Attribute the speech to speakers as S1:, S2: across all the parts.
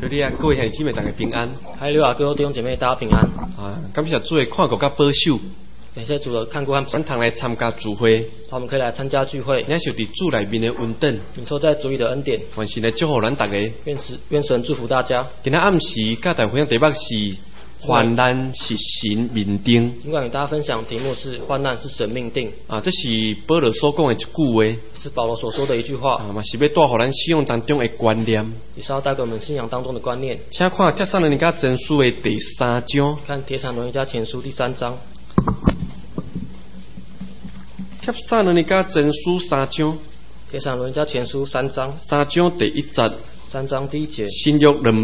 S1: 你啊，各位兄弟姊妹，大家平安。
S2: 还有啊，各位弟兄姐妹，大家平安。
S1: 感谢主的看顾甲保守，
S2: 感谢主的看顾和
S1: 咱通来参加聚会，
S2: 我们可以来参加聚会，
S1: 领受伫主内面的恩典，
S2: 领受在主里的恩典。
S1: 愿神来祝福咱大家。
S2: 愿神祝福大家。
S1: 今天暗时甲大家分享题目是患难是神命定。
S2: 尽管与大家分享题目是患难是神命定。
S1: 这是保罗所讲的一句话，
S2: 是保罗所说的一句话。
S1: 嘛是要带互咱信仰当中的观念，
S2: 也是要带给我们信仰当中的观念。
S1: 请看帖撒罗尼迦前书的第3章。
S2: 看帖撒罗尼迦前书第3章。
S1: 帖撒罗尼迦前书3章。
S2: 帖撒罗尼迦前书3章。
S1: 3章第1节。
S2: 3章第1节。
S1: 新约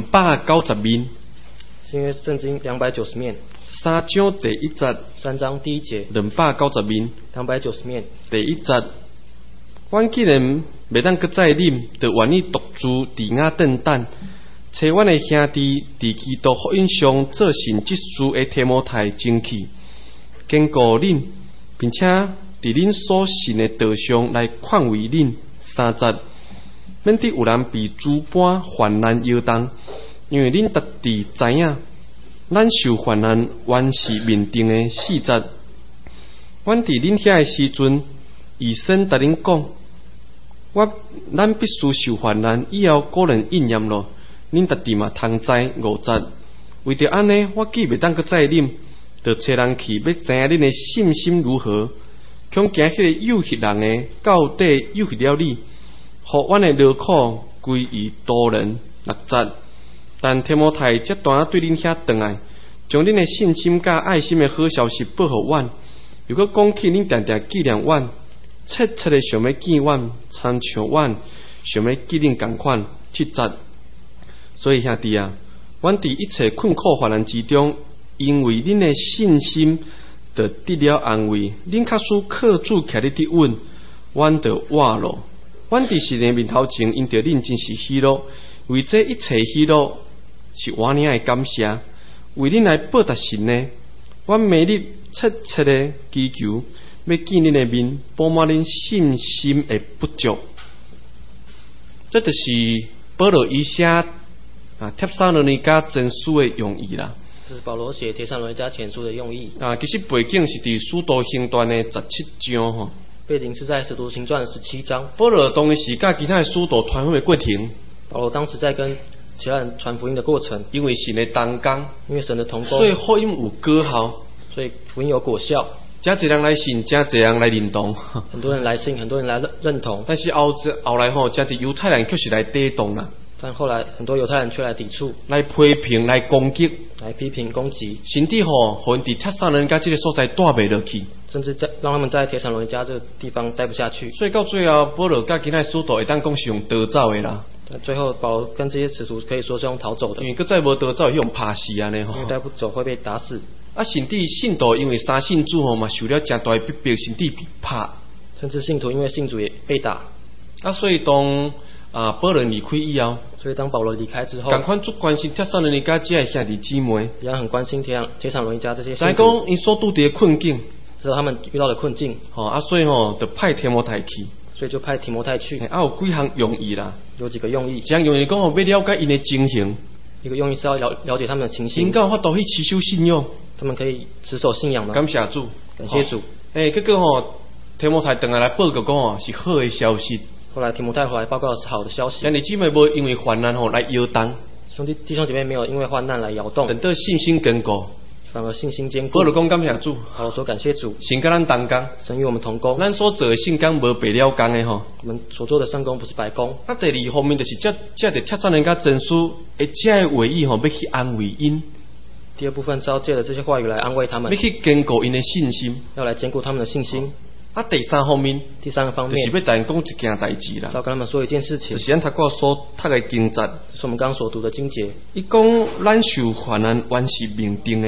S1: 290面。
S2: 新约圣经290面。
S1: 3章第1节。
S2: 3章第1节。
S1: 290面。
S2: 290面。
S1: 第1节。阮既然袂当搁再啉，就愿意独自伫雅顿等，找阮的兄弟伫基督福音上做神职事的提摩太争气，坚固恁，并且伫恁所信的道上来劝慰恁。3节。免得有人被诸般患难摇动，因为恁特地知影，咱受患难原是命定的。4节。阮伫恁遐的时阵，以身甲恁讲，咱必须受患难，以后果然应验咯。恁特地嘛通知。5节。为着安尼，我既袂当搁再啉，就找人去，要知影恁的信心如何。恐惊迄个诱惑人的到底诱惑了你，互阮的劳苦归于多人。6节。但提摩太这段对恁遐转来，将恁的信心甲爱心的好消息报互阮，又搁讲起恁定定纪念阮，切切的想要见阮，参像阮想要记恁同款。7节。所以兄弟啊，阮伫一切困苦患难之中，因为恁的信心，就得了安慰。恁确实靠主徛咧得稳，阮就活咯。阮伫神的面头前，因着恁真是喜乐，为这一切喜乐是我领的感谢，为恁来报答神呢。阮每日切切的祈求，要见恁的面，补满恁信心的不足。这就是保罗伊写帖撒罗尼迦前书的用意啦。
S2: 这是保罗写帖撒罗尼迦前书的用意。
S1: 其实背景是伫使徒行传的17章吼。
S2: 背景是在使徒行传17章。
S1: 保罗当时甲其他的使徒传福音的过程。
S2: 保罗当时在跟其他人传福音的过程。
S1: 因为神的同工，
S2: 因为神的同工，
S1: 所以福音有果效，
S2: 所以福音有果效。
S1: 真侪人来信，真侪人来认同。
S2: 很多人来信，很多人来认同。
S1: 但是后来吼，真侪犹太人却是来抵挡啦。
S2: 但后来很多犹太人却来抵触，
S1: 来批评，来攻击，
S2: 来批评攻击，
S1: 甚至吼，互因伫帖撒罗尼迦这个所在待袂落去，
S2: 甚至让他们在帖撒罗尼迦这个地方待不下去。
S1: 所以到最后，保罗甲其他使徒会当讲是用逃走的啦。
S2: 最后，保罗跟这些使徒可以说是用逃走的，
S1: 因为再无逃走，用拍死安尼吼。
S2: 因为再不走会被打死。
S1: 甚至信徒因为三信主吼嘛，受了真大的逼迫，甚至被拍。
S2: 甚至信徒因为信主也被打。
S1: 所以当保罗离开以后，
S2: 所以当保罗离开之后，
S1: 赶快足关心帖撒罗尼迦这些兄弟姊妹，
S2: 也很关心帖撒罗尼迦这些信徒。
S1: 来讲因所拄的困境，
S2: 知道他们遇到的困境。
S1: 所以就派提摩太去。
S2: 所以就派提摩太去。
S1: 有几项用意啦？
S2: 有几个用意。
S1: 一项用意讲要了解因的情形。
S2: 一个用意是要了解他们的情形。
S1: 因有法度去持守信仰。
S2: 他们可以持守信仰吗？
S1: 感谢主，
S2: 感谢主。
S1: 结果提摩太回来报告讲是好的消息。
S2: 后来提摩太回来报告的是好的消息。
S1: 兄弟姊妹无因为患难来摇动。
S2: 弟兄姐妹没有因为患难来摇动。
S1: 等到信心坚固。
S2: 反而信心坚固。
S1: 保罗讲感谢主。
S2: 保罗说感谢主。
S1: 神跟咱同工。
S2: 神与我们同工。
S1: 咱所做的圣工无白了工的吼。
S2: 我们所做的圣工不是白工。
S1: 第二方面就是这帖撒罗尼迦前书的这些话语要去安慰因。
S2: 第二部分是要借着这些话语来安慰他们，
S1: 要去坚固因的信心，
S2: 要来坚固他们的信心。
S1: 第三方面，
S2: 就是要跟
S1: 他们讲一件代志啦，
S2: 要跟他们说一件事情，
S1: 就是咱读所读的经节，
S2: 是我们刚刚所读的经节。
S1: 伊讲咱受患难原是命定的，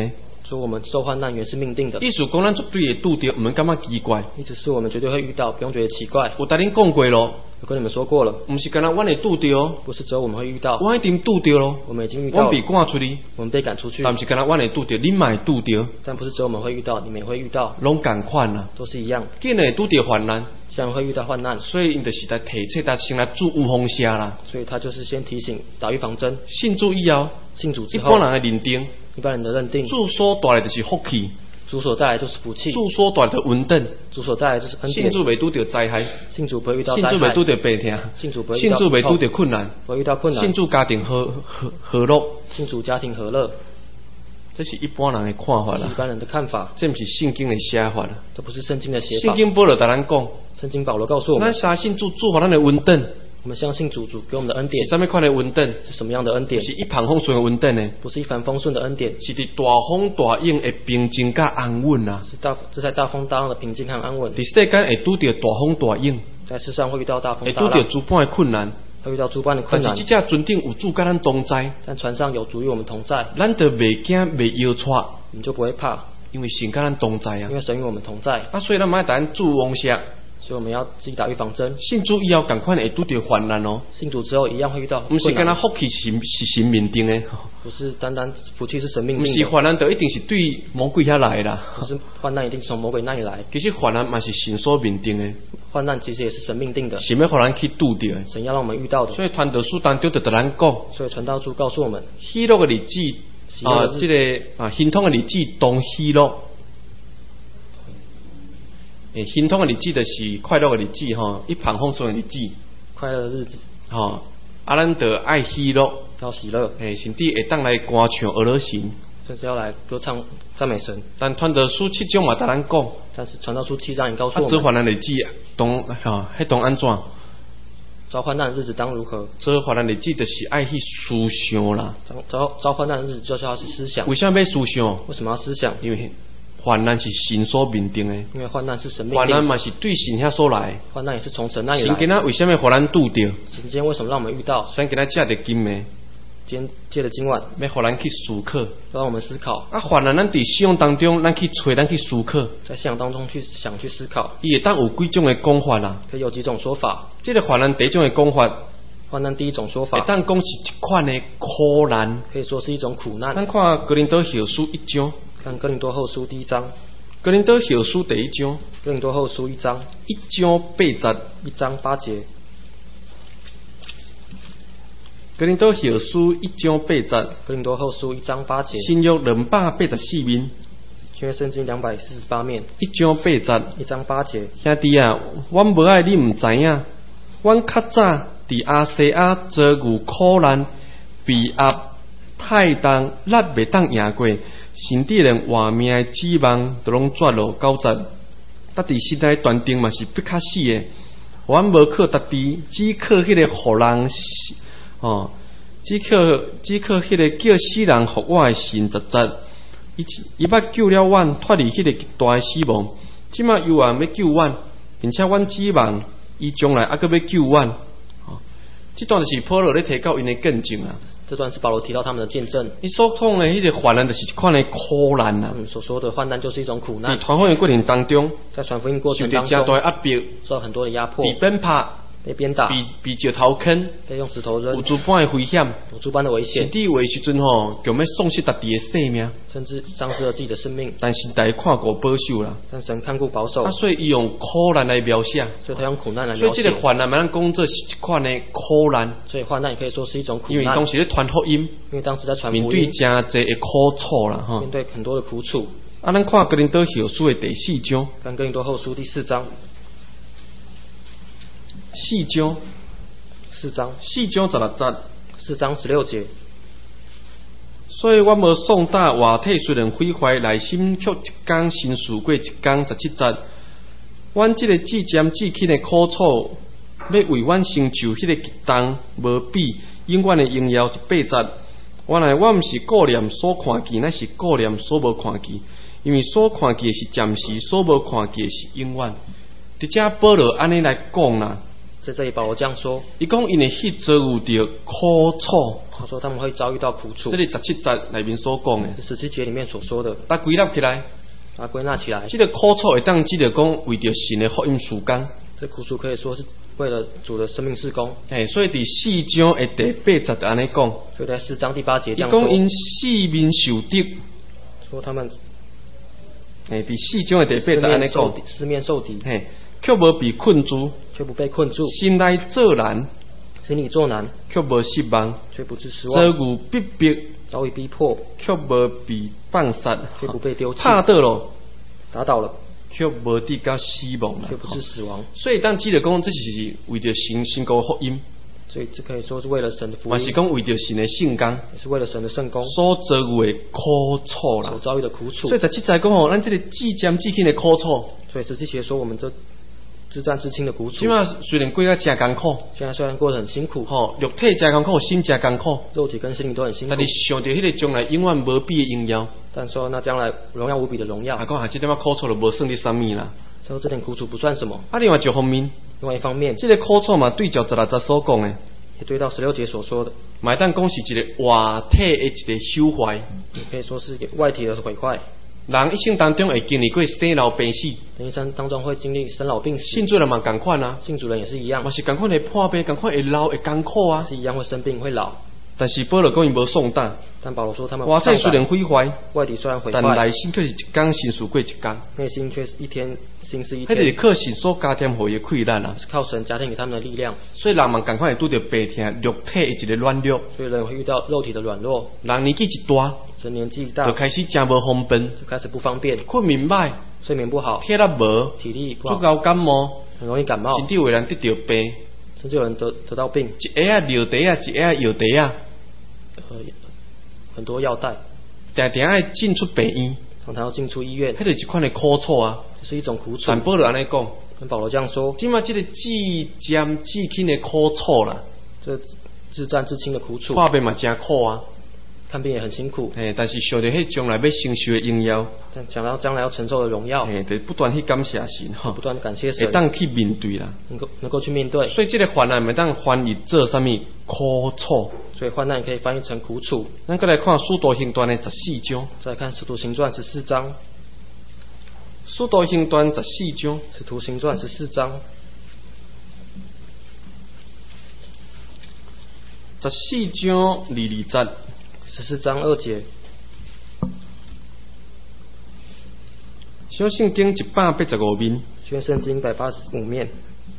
S2: 说我们受患难原是命定的，
S1: 意思讲咱绝对会拄着，唔免感觉奇怪。
S2: 意思是我们绝对会遇到，不用觉得奇怪。
S1: 有甲恁讲过咯，
S2: 我跟你们说过了，
S1: 唔是干那阮会拄着，
S2: 不是只有我们会遇到，
S1: 我一定拄着咯。
S2: 我们已经遇到了，
S1: 阮被赶出去，
S2: 我们被赶出去，
S1: 但不是干那阮会拄着，恁嘛会拄着，
S2: 但不是只有我们会遇到，你们也会遇到，
S1: 拢共款啦，
S2: 都是一样。
S1: 既然会拄着患难，
S2: 既然会遇到患难，
S1: 所以因就是来提醒咱先来注预防下啦。
S2: 所以他就是先提醒打预防针。
S1: 信主以后，
S2: 信主之后，
S1: 一般人的认定，
S2: 一般人的认定，
S1: 主所带来就是福气，
S2: 主所带来就是福气，
S1: 主所带来的稳定，
S2: 主所带来就是恩典。
S1: 信主未拄着灾害，
S2: 信主不会遇到灾害，
S1: 信主未拄着病痛，
S2: 信主不会遇
S1: 信
S2: 到
S1: 主未拄着困难，
S2: 不会遇到困难，
S1: 信主家庭和乐，
S2: 信主家庭和乐，
S1: 这是一般人的看法啦。
S2: 是一般人的看法，
S1: 这不是圣经的写法啦。
S2: 这不是圣经的写法。
S1: 圣经保罗甲咱讲，
S2: 圣经保罗告诉我们，
S1: 咱相信主祝福咱的稳定。
S2: 我们相信主给我们的恩典
S1: 是什么款的稳定？
S2: 是什么样的恩典？
S1: 是一帆风顺的稳定呢？
S2: 不是一帆风顺的恩典，
S1: 是伫大风大浪的平静甲安稳啊。
S2: 是在大风大浪的平静和安稳。
S1: 伫世间会拄着大风大浪，
S2: 在世上会遇到大风
S1: 会
S2: 大浪，
S1: 拄着诸般的困难，
S2: 会遇到诸般的困难。
S1: 但是这只船顶有主甲咱同在，
S2: 但船上有主与我们同在，
S1: 咱就袂惊袂摇喘，
S2: 我们就不会怕，
S1: 因为神甲咱同在啊。
S2: 因为神与我们同在。
S1: 所以咱买咱注往下。
S2: 所以我们要自己打预防针。
S1: 信主以后，共款会拄着患难哦。
S2: 信主之后一样会遇到困难。
S1: 不是干那福气是神命定的，
S2: 不是单单福气是神命定的。
S1: 不是患难就一定是对魔鬼遐来啦。
S2: 不是患难一定是从魔鬼那里来。
S1: 其实患难嘛是神所命定的。
S2: 患难其实也是神命定的。
S1: 神要互咱去拄着的。
S2: 神要让我们遇到的。
S1: 所以传道书当中就对咱讲。
S2: 所以传道书告诉我们，
S1: 喜乐的日子这个心痛的日子当喜乐。心痛的日子就是快乐的日子吼，一帆风顺的日子，
S2: 快乐的日子
S1: 吼。咱就爱喜乐，
S2: 要喜乐，
S1: 甚至会当来歌唱俄罗神，
S2: 甚至要来歌唱赞美神。
S1: 但传道书7章嘛，甲咱讲，
S2: 但是传道书7章也告诉我们，
S1: 遭患难的日子当迄当安怎？
S2: 遭患难的日子当如何？
S1: 遭患难的日子就是爱去思想啦。
S2: 遭患难的日子就是要去思想。
S1: 为什么要思想？
S2: 为什么要思想？
S1: 因为患难是神所命定的，
S2: 因为患难是神命定的。
S1: 患难嘛是对神遐所来，
S2: 患难也是从神那里来。
S1: 神今仔为什么互咱拄着？
S2: 神今天为什么让我们遇到？
S1: 神今仔借着今暝，
S2: 今天借着今晚，
S1: 要互咱去思考，
S2: 让我们思考。
S1: 患难咱伫信仰当中，咱去找，咱去思考，
S2: 在信仰当中去想去思考。
S1: 伊会当有几种的讲法啦？
S2: 可以有几种说法。
S1: 这个患难第一种的讲法，
S2: 患难第一种说法，
S1: 会当讲是一款的苦难，
S2: 可以说是一种苦难。
S1: 咱看哥林多后书1章，
S2: 看哥林多后书第1章。
S1: 哥林多后书第1章，
S2: 哥林多后书1章
S1: 1章8节
S2: ，1章8节。
S1: 哥林多后书1章8节，
S2: 哥林多后书1章8节。
S1: 新约284面，
S2: 新约圣经248面
S1: ，1章8节
S2: ，1章8节。
S1: 兄弟啊，阮无爱你唔知影，阮较早伫亚细亚遭遇苦难，被压太重，力袂当赢过。甚至连活命的指望都拢绝落到绝，搭伫身体断定嘛是不可死的。阮无靠搭伫，只靠迄个互人只靠迄个叫死人互我的神实在。伊捌救了阮脱离迄个极大的死亡，即马又要救阮，并且阮指望伊将来还佫要救阮。这段就是保罗咧提到因的见证啊。
S2: 这段是保罗提到他们的见证。
S1: 你所讲的迄个患难，就是一款的苦难啊。
S2: 所说的患难就是一种苦难。
S1: 在传福音过程当中，
S2: 在传福音过程当中，
S1: 受到真大压迫，
S2: 受到很多的压迫，
S1: 被鞭拍，
S2: 被鞭打，
S1: 被石头坑，
S2: 被用石头扔，
S1: 有诸般的危险，
S2: 有诸般的危险。
S1: 甚至有的时阵吼，强要丧失家己的性命，
S2: 甚至丧失了自己的生命。
S1: 但是大家看顾保守啦。
S2: 但神看顾保守。
S1: 所以伊用苦难来描写。
S2: 所以他用苦难来描写。
S1: 所以这个患难，咱讲这是一款的苦难。
S2: 所以患难也可以说是一种苦难。
S1: 因为当时咧传福音，
S2: 因为当时在传福音，
S1: 面对真侪的苦楚啦，
S2: 面对很多的苦楚。
S1: 咱看哥林多后书的第4章，
S2: 看哥林多后书第4章
S1: ，4章16节
S2: ，4章16节。
S1: 所以我无送大外体虽然毁坏，内心却一天新事过一天17节。阮这个至渐至轻的苦楚，要为阮成就迄个极重无比永远的荣耀是8节。原来我毋是顾念所看见，乃是顾念所无看见，因为所看见是暂时，所无看见是永远。伫遮保罗安尼来讲啦。
S2: 在这里保罗这样说，
S1: 伊讲因会去遭遇到苦楚，
S2: 他说他们会遭遇到苦楚
S1: 这。里17节内面所讲的，
S2: 是17节里面所说的，
S1: 大归纳起来，
S2: 把它归纳起来，
S1: 这个苦楚会当记得讲为着神的福音事工，
S2: 这苦楚可以说是为了主的生命事工。
S1: 所以伫4章的第8节就安尼讲，
S2: 所以在4章第8节
S1: 伊
S2: 这样说，
S1: 讲因四面受敌，
S2: 说他们
S1: 第4章的第8节安尼讲，
S2: 四面受敌，
S1: 却无被困住，
S2: 却不被困住，
S1: 心内作难，
S2: 心里作难，
S1: 却无失望，
S2: 却不致失
S1: 遭
S2: 望，
S1: 遇逼迫，
S2: 遭遇逼迫，
S1: 却无被放杀，
S2: 却不被丢弃，
S1: 拍倒了，
S2: 打倒了，
S1: 却无得到死亡啦，
S2: 却不致死亡。
S1: 所以当记得讲，这是为着神国福音，
S2: 所以这可以说是为了神的福
S1: 嘛是
S2: 音，
S1: 讲为着神的圣工
S2: 也是为了神的圣功
S1: 所遭遇的苦楚啦
S2: 所。遭遇的苦楚
S1: 所以。17节讲吼，咱这个至渐至轻的苦楚，
S2: 所以17节说我们这至战至轻的苦楚
S1: 即，马虽然过得真艰苦，
S2: 现在虽然过得很辛苦，
S1: 肉体真艰苦，心真艰苦，
S2: 肉体跟心灵都很辛苦
S1: 但，是想到迄个将来永远无比的荣耀，
S2: 但说那将来荣耀无比的荣耀
S1: 啊，，讲这点仔苦楚就无算你啥物啦。
S2: 说这点苦楚不算什么。
S1: 啊，另外一方面，
S2: 另外一方面，
S1: 这个苦楚嘛，对照16节所讲的，
S2: 也对到16节所说的，
S1: 嘛会当讲是一个外体的一个朽坏。
S2: 也可以说是一个外体的毁坏。
S1: 人一生当中会经历过生老病死，
S2: 人一生当中会经历生老病死，
S1: 信主人嘛共款啊，
S2: 信主人也是一样
S1: 嘛，是共款会破病，共款会老，会艰苦啊。
S2: 是一样会生病会老。
S1: 但是保罗讲伊无丧胆，
S2: 但保罗说他们
S1: 外体虽然毁坏，
S2: 外体虽然毁
S1: 但
S2: 坏，
S1: 内心却是一天心事过一天。
S2: 内心却是一天心思一
S1: 迄个是
S2: 天，
S1: 靠神所加添互伊的困难啊。
S2: 是靠神加添给他们的力量。
S1: 所以人嘛共款会拄着病痛、肉体的一个软弱。
S2: 所以人会遇到肉体的软弱，
S1: 人年纪一大，
S2: 人年纪大
S1: 就开始真无方便，
S2: 就开始不方便，
S1: 困眠歹，
S2: 睡眠不好，
S1: 体力无，
S2: 体力不好，
S1: 足够感冒，
S2: 很容易感冒，
S1: 甚至有人得着病，
S2: 甚至有人得到病，
S1: 一下尿袋啊，一下药袋啊，
S2: 很多药袋，
S1: 定定爱进出病院，
S2: 常常要进出医院，
S1: 迄个一款的苦楚啊。
S2: 这是一种苦楚。
S1: 但保罗安尼讲，
S2: 跟保罗这样说，
S1: 即马即个至渐至轻的苦楚啦，
S2: 这至战至轻的苦楚，
S1: 看病嘛真苦啊。
S2: 看病也很辛苦，
S1: 但是想到迄将来要承受的荣耀，
S2: 但想到将来要承受的荣耀，
S1: 就不断去感谢神吼，
S2: 不断地感谢
S1: 会
S2: 神，
S1: 当去面对啦。
S2: 能够去面对，
S1: 所以这个患难会当翻译做啥物苦楚。
S2: 所以患难可以翻译成苦楚。
S1: 咱再来看《使徒行传》的14章，
S2: 再来看《使徒行传》14章，
S1: 《使徒行传》14章，
S2: 《使徒行传》14章
S1: 14章22节。
S2: 14章2节，
S1: 小圣经185面，
S2: 宣圣经185面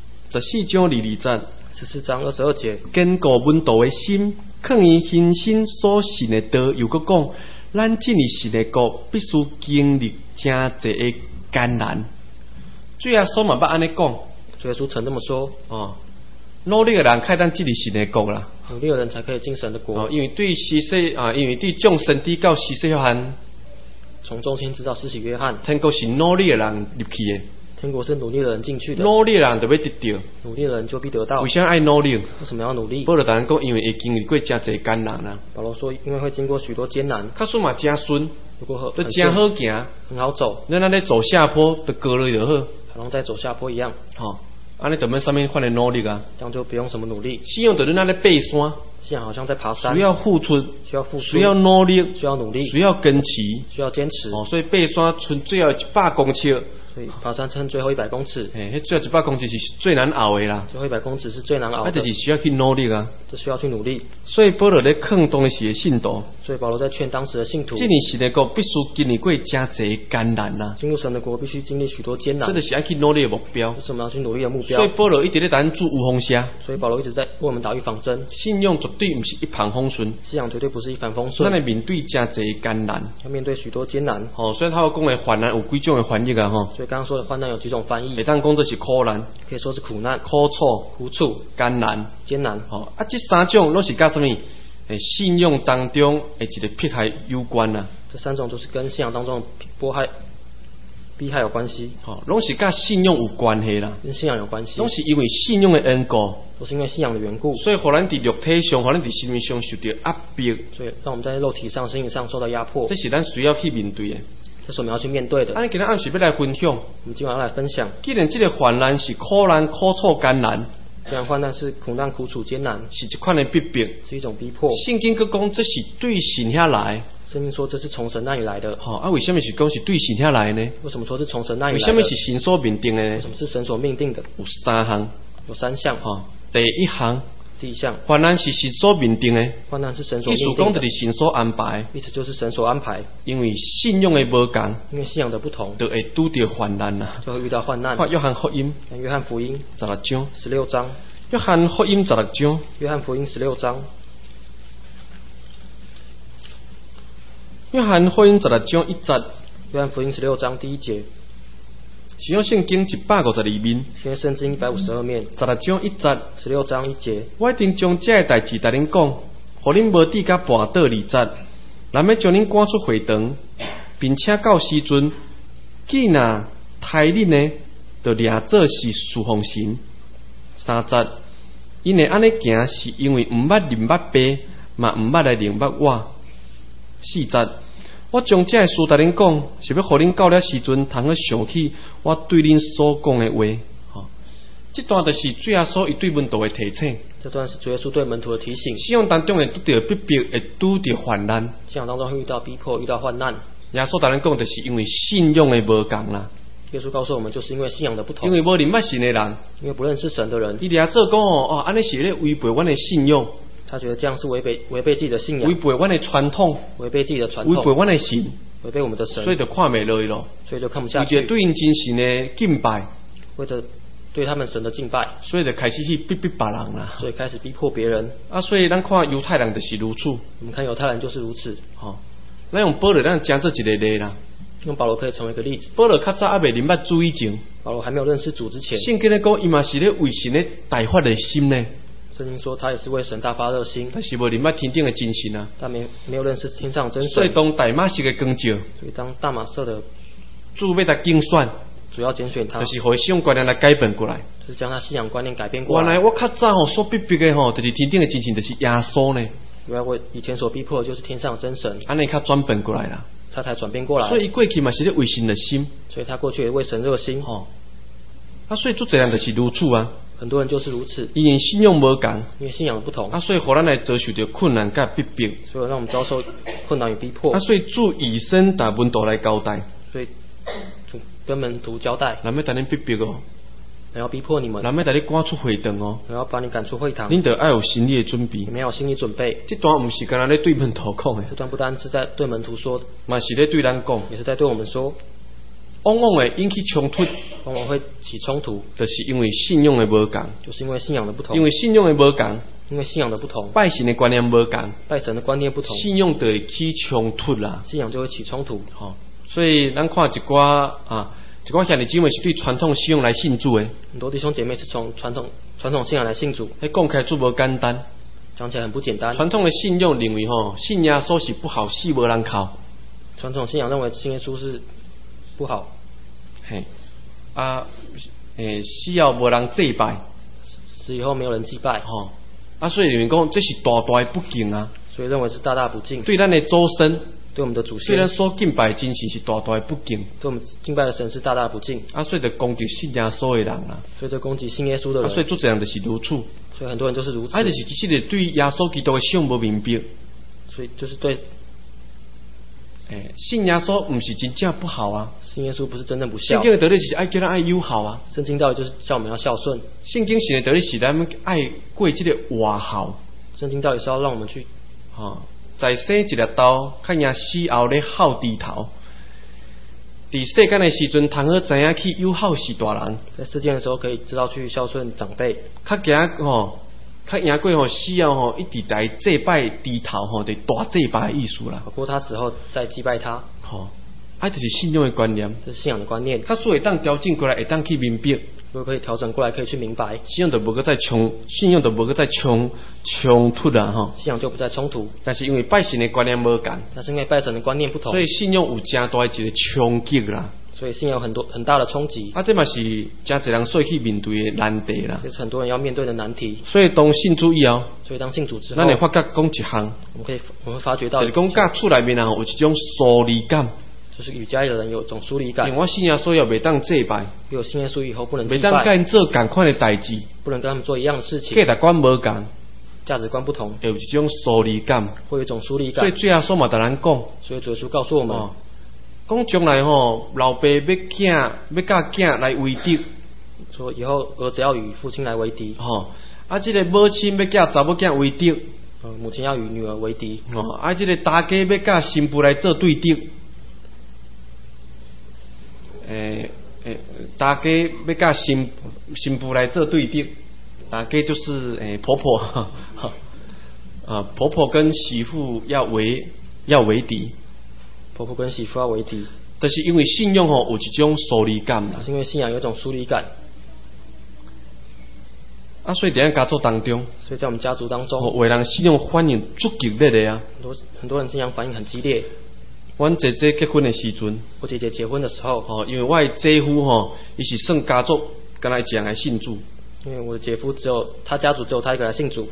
S1: 14章22节，
S2: 14章22节，
S1: 坚固稳道的心，抗于心身所信的道。又搁讲，咱进入神的国，必须经历真济的艰难。主耶稣嘛捌安尼讲，
S2: 主耶稣曾这么说，
S1: 努力的人开当进入神的国啦。
S2: 努力的人才可以进神的国。
S1: 因为对施洗因为对众神递到施洗约翰，
S2: 从中心知道施洗约翰，
S1: 天国是努力的人入去的，
S2: 天国是努力的人进去的，
S1: 努力的人就要得到。
S2: 努力的人就必得到。
S1: 为啥爱努力？
S2: 为什么要努力？
S1: 保罗当然讲，因为会经历过真济艰难啦。
S2: 保罗说，因为会经过许多艰难，
S1: 较顺嘛真顺，
S2: 如果
S1: 都真好行，
S2: 很好走，
S1: 咱安尼走下坡，就过落就好。
S2: 好像在走下坡一样，
S1: 安尼就免啥物款的努力啊。
S2: 这样就不用什么努力。
S1: 信仰就恁安尼爬山，
S2: 信仰好像在爬山，
S1: 需要付出，
S2: 需要付出，
S1: 需要努力，
S2: 需要努力，
S1: 需要坚持。
S2: 需要坚持。
S1: 所以爬山剩最后100公尺，
S2: 所以爬山撑最后100公尺，
S1: 迄最后100公尺是最难熬的啦。
S2: 最后100公尺是最难熬的，
S1: 就是需要去努力啊。
S2: 这需要去努力。
S1: 所以保罗咧劝当时的信徒，
S2: 所以保罗在劝当时的信徒，
S1: 进入神的国必须经历过真济艰难啦。
S2: 进入神的国必须经历许多艰难，
S1: 这就是要去努力的目标。
S2: 这是我们要去努力的目标。
S1: 所以保罗一直咧咱主有风声。
S2: 所以保罗一直在为我们打预防针。
S1: 信仰绝对不是一帆风顺，
S2: 信仰绝对不是一帆风顺。
S1: 咱来面对真济艰难，
S2: 要面对许多艰难。
S1: 所以他讲的患难有几种的翻译啊，
S2: 所以刚刚说的患难有几种翻译，
S1: 会当讲这是苦难，
S2: 可以说是苦难、
S1: 苦楚、
S2: 苦楚、
S1: 艰难、
S2: 艰难。
S1: 这3种都是甲什么？信仰当中的一个迫害有关啊。
S2: 这3种都是跟信仰当中的逼害有关系，
S1: 拢是甲信仰有关系啦，
S2: 跟信仰有关系，
S1: 拢是因为信仰的缘故，
S2: 都是因为信仰的缘故，
S1: 所以互咱伫肉体上，互咱伫心灵上受到压迫，
S2: 所以让我们在肉体上、心灵上受到压迫，
S1: 这是咱需要去面对的，
S2: 这是我们要去面对的。
S1: 今天暗时要来分享，
S2: 我们今晚要来分享，
S1: 既然这个患难是苦难、苦楚、艰难，
S2: 这样患难是苦难、苦楚、艰难，
S1: 是一款的逼迫，
S2: 是一种逼迫。
S1: 圣经佮讲这是对神遐来，
S2: 圣经说这是从神那里来的。
S1: 为什么是讲是对神遐来呢？
S2: 为什么说是从神那里来的？
S1: 为什么是神所命定的呢？
S2: 为什么是神所命定的？
S1: 有3项，
S2: 有3项。
S1: 第一项，
S2: 第一项，
S1: 患难是神所命定的，
S2: 患难是神所
S1: 意
S2: 命定的。
S1: 思讲就是神所安排，
S2: 意思就是神所安排。
S1: 因为信仰的无同，
S2: 因为信仰的不同，
S1: 就会拄到患难啦，
S2: 就会遇到患难。
S1: 看约翰福音，
S2: 看约翰福音
S1: 16章
S2: ，16章。
S1: 约翰福音16章，
S2: 约翰福音16章。
S1: 约翰福音16章1节，
S2: 约翰福音16章第1节。
S1: 是用圣经152面，
S2: 因为圣经152面。
S1: 16章1节
S2: ，16章1节。
S1: 我一定将这个代志甲恁讲，互恁无抵甲半倒2节，咱要将恁赶出会堂，并且到时阵，既若杀恁呢，就掠做是侍奉神。3节，因会安尼行，是因为毋捌认捌爸，嘛毋捌来认捌我。4节，我将这个事甲恁讲，是要互恁到了时阵，通去想起我对恁所讲的话。这段就是主耶稣伊对门徒的提醒。
S2: 这段是主耶稣对门徒的提醒。
S1: 信仰当中会拄到逼迫，会拄到患难。
S2: 信仰当中会遇到逼迫，遇到患难。
S1: 耶稣甲咱讲，就是因为信仰的无同啦。
S2: 耶稣告诉我们，就是因为信仰的不同。
S1: 因为无认捌神的人，
S2: 因为不认识神的人，
S1: 伊俩做讲安尼是咧违背阮的信仰。
S2: 他觉得这样是违背自己的信仰，
S1: 违背阮的传统，
S2: 违背自己的传统，
S1: 违背阮的神，
S2: 违背我们的神，
S1: 所以就看袂落去咯。
S2: 所以就看不下去。
S1: 为着对因真神的敬拜，
S2: 为着对他们神的敬拜，
S1: 所以就开始去逼别人啦。
S2: 所以开始逼迫别人。
S1: 所以咱看犹太人就是如此。
S2: 我们看犹太人就是如此。
S1: 咱用保罗，咱讲做一个例啦。
S2: 用保罗可以成为一个例子。
S1: 保罗较早还未认捌主以前，
S2: 保罗还没有认识主之前，
S1: 圣经咧讲，伊嘛是咧为神咧大发热心呢。
S2: 圣经说他也是为神大发热心，
S1: 但是无认捌天顶的真神啊。
S2: 但没有认识天上真神。
S1: 所以当大马色的光照，
S2: 所以当大马色的
S1: 主要他竞选，
S2: 主要拣选他，
S1: 就是互信仰观念来改变过来，
S2: 就是将他信仰观念改变过来。
S1: 原来我较早所逼迫的就是天顶的真神，就是耶稣呢。
S2: 原来我以前所逼迫的就是天上真神，
S1: 安尼较转变过来啦。
S2: 他才转变过来。
S1: 所以过去嘛是咧为神热心，
S2: 所以他过去也为神热心。
S1: 所以做这样就是如此啊。
S2: 很多人就是如此，
S1: 因为信仰无同，
S2: 因为信仰不同，
S1: 所以互咱来遭受到困难甲逼迫，
S2: 所以让我们遭受困难与逼迫。
S1: 所以主以身打门徒来交代，
S2: 所以主跟门徒交代，
S1: 咱要带恁逼迫哦，
S2: 咱要逼迫你们，
S1: 咱要带你赶出会堂哦，
S2: 咱要把你赶出会堂，
S1: 恁得要有心理的准备，
S2: 你们要有心理准备。
S1: 这段不是干那咧对门徒讲的，
S2: 这段不单是在对门徒说，
S1: 嘛是咧对咱讲，
S2: 也是在对我们说。
S1: 往往会引起冲突，
S2: 往往会起冲突，
S1: 就是因为信仰的无同，
S2: 就是因为信仰的不同，
S1: 因为信仰的无同，
S2: 因为信仰的不同，
S1: 拜神的观念无同，
S2: 拜神的观念不同，
S1: 信仰就会起冲突啦，
S2: 信仰就会起冲突。
S1: 所以咱看一寡兄弟姊妹是对传统信仰来信主的，
S2: 很多弟兄姐妹是从传统信仰来信主，
S1: 讲起来就无简单，
S2: 讲起来很不简单。
S1: 传统的信仰认为信耶稣是不好，死无人靠。
S2: 传统信仰认为信耶稣是不好，
S1: 死后无人祭拜，
S2: 死以后没有人祭拜，
S1: 所以认为讲这是大大的不敬啊，
S2: 所以认为是大大不敬，
S1: 对咱的祖先，
S2: 对我们的祖先，
S1: 对咱所敬拜的真神是大大的不敬，
S2: 对我们敬拜的神是大大不敬，
S1: 所以就攻击信耶稣的人啦，
S2: 所以就攻击信耶稣的人，
S1: 所以做这样就是如此，
S2: 所以很多人就是如此，
S1: 就是其实是对耶稣基督的信无明白，
S2: 所以就是对。
S1: 信耶稣不是真正不好啊，
S2: 信耶稣不是真正不孝。
S1: 圣经的道理是爱叫咱爱友好啊，
S2: 圣经道理就是叫我们要孝顺。
S1: 圣经神的道理是咱们爱过这个活孝。
S2: 圣经道理是要让我们去，
S1: 在生一粒豆，看赢死后咧孝低头。伫世间的时阵，通好知影去友好是大人。
S2: 在世间的时候，可以知道去孝顺长辈。
S1: 较赢过死后一直在祭拜低头就大祭拜的意思啦。
S2: 不过他死后再祭拜他。
S1: 就是信仰的观念。
S2: 这是信仰的观念。
S1: 所以当调整过来，会当去明白。
S2: 如果可以调整过来，可以去明白。
S1: 信仰就无再冲突啦
S2: 信仰就不再冲突。
S1: 但是因为拜神的观念无同，
S2: 但是因为拜神的观念不同，
S1: 所以信仰有真大一个冲击啦。
S2: 所以信仰有很大的冲击。
S1: 这嘛是真侪人所去面对的难题啦。
S2: 这是很多人要面对的难题。
S1: 所以当信主以后，咱会发觉讲一项，
S2: 我们会发觉到，
S1: 就是讲甲厝内面有一种疏离感。
S2: 就是与家里的人有种疏离感。
S1: 因为我信耶稣也袂当祭拜，
S2: 有信耶稣以后不能祭
S1: 袂当甲
S2: 拜，
S1: 因做同款的代志，
S2: 不能跟他们做一样的事情，
S1: 价值观无共，
S2: 价值观不同，
S1: 会有一种疏离感。
S2: 会有一种疏离
S1: 所以
S2: 感。
S1: 主耶稣嘛，甲咱讲，
S2: 所以主耶稣告诉我们，
S1: 哦，讲将来吼，老爸要甲囝来为敌，
S2: 说以后儿子要与父亲来为敌，
S1: 吼，啊，这个母亲要甲查某囝为敌，
S2: 母亲要与女儿为敌，
S1: 哦，啊，这个大家要甲新妇来做对敌，大家要甲新妇来做对敌，大家就是婆婆，婆婆跟媳妇要为敌，
S2: 婆婆跟媳妇要为敌，
S1: 就是因为信仰吼有一种疏离感啦，
S2: 是因为信仰有一种疏离感。
S1: 啊，所以在咱家族当中，
S2: 所以在我们家族当中，
S1: 有的人信仰反应足激烈的啊。
S2: 很多人信仰反应很激烈。
S1: 阮姐姐结婚的时阵，
S2: 我姐姐结婚的时候，
S1: 因为我的姐夫伊是算家族敢若一样来信主，
S2: 因为我的姐夫他家族只有他一个来信主。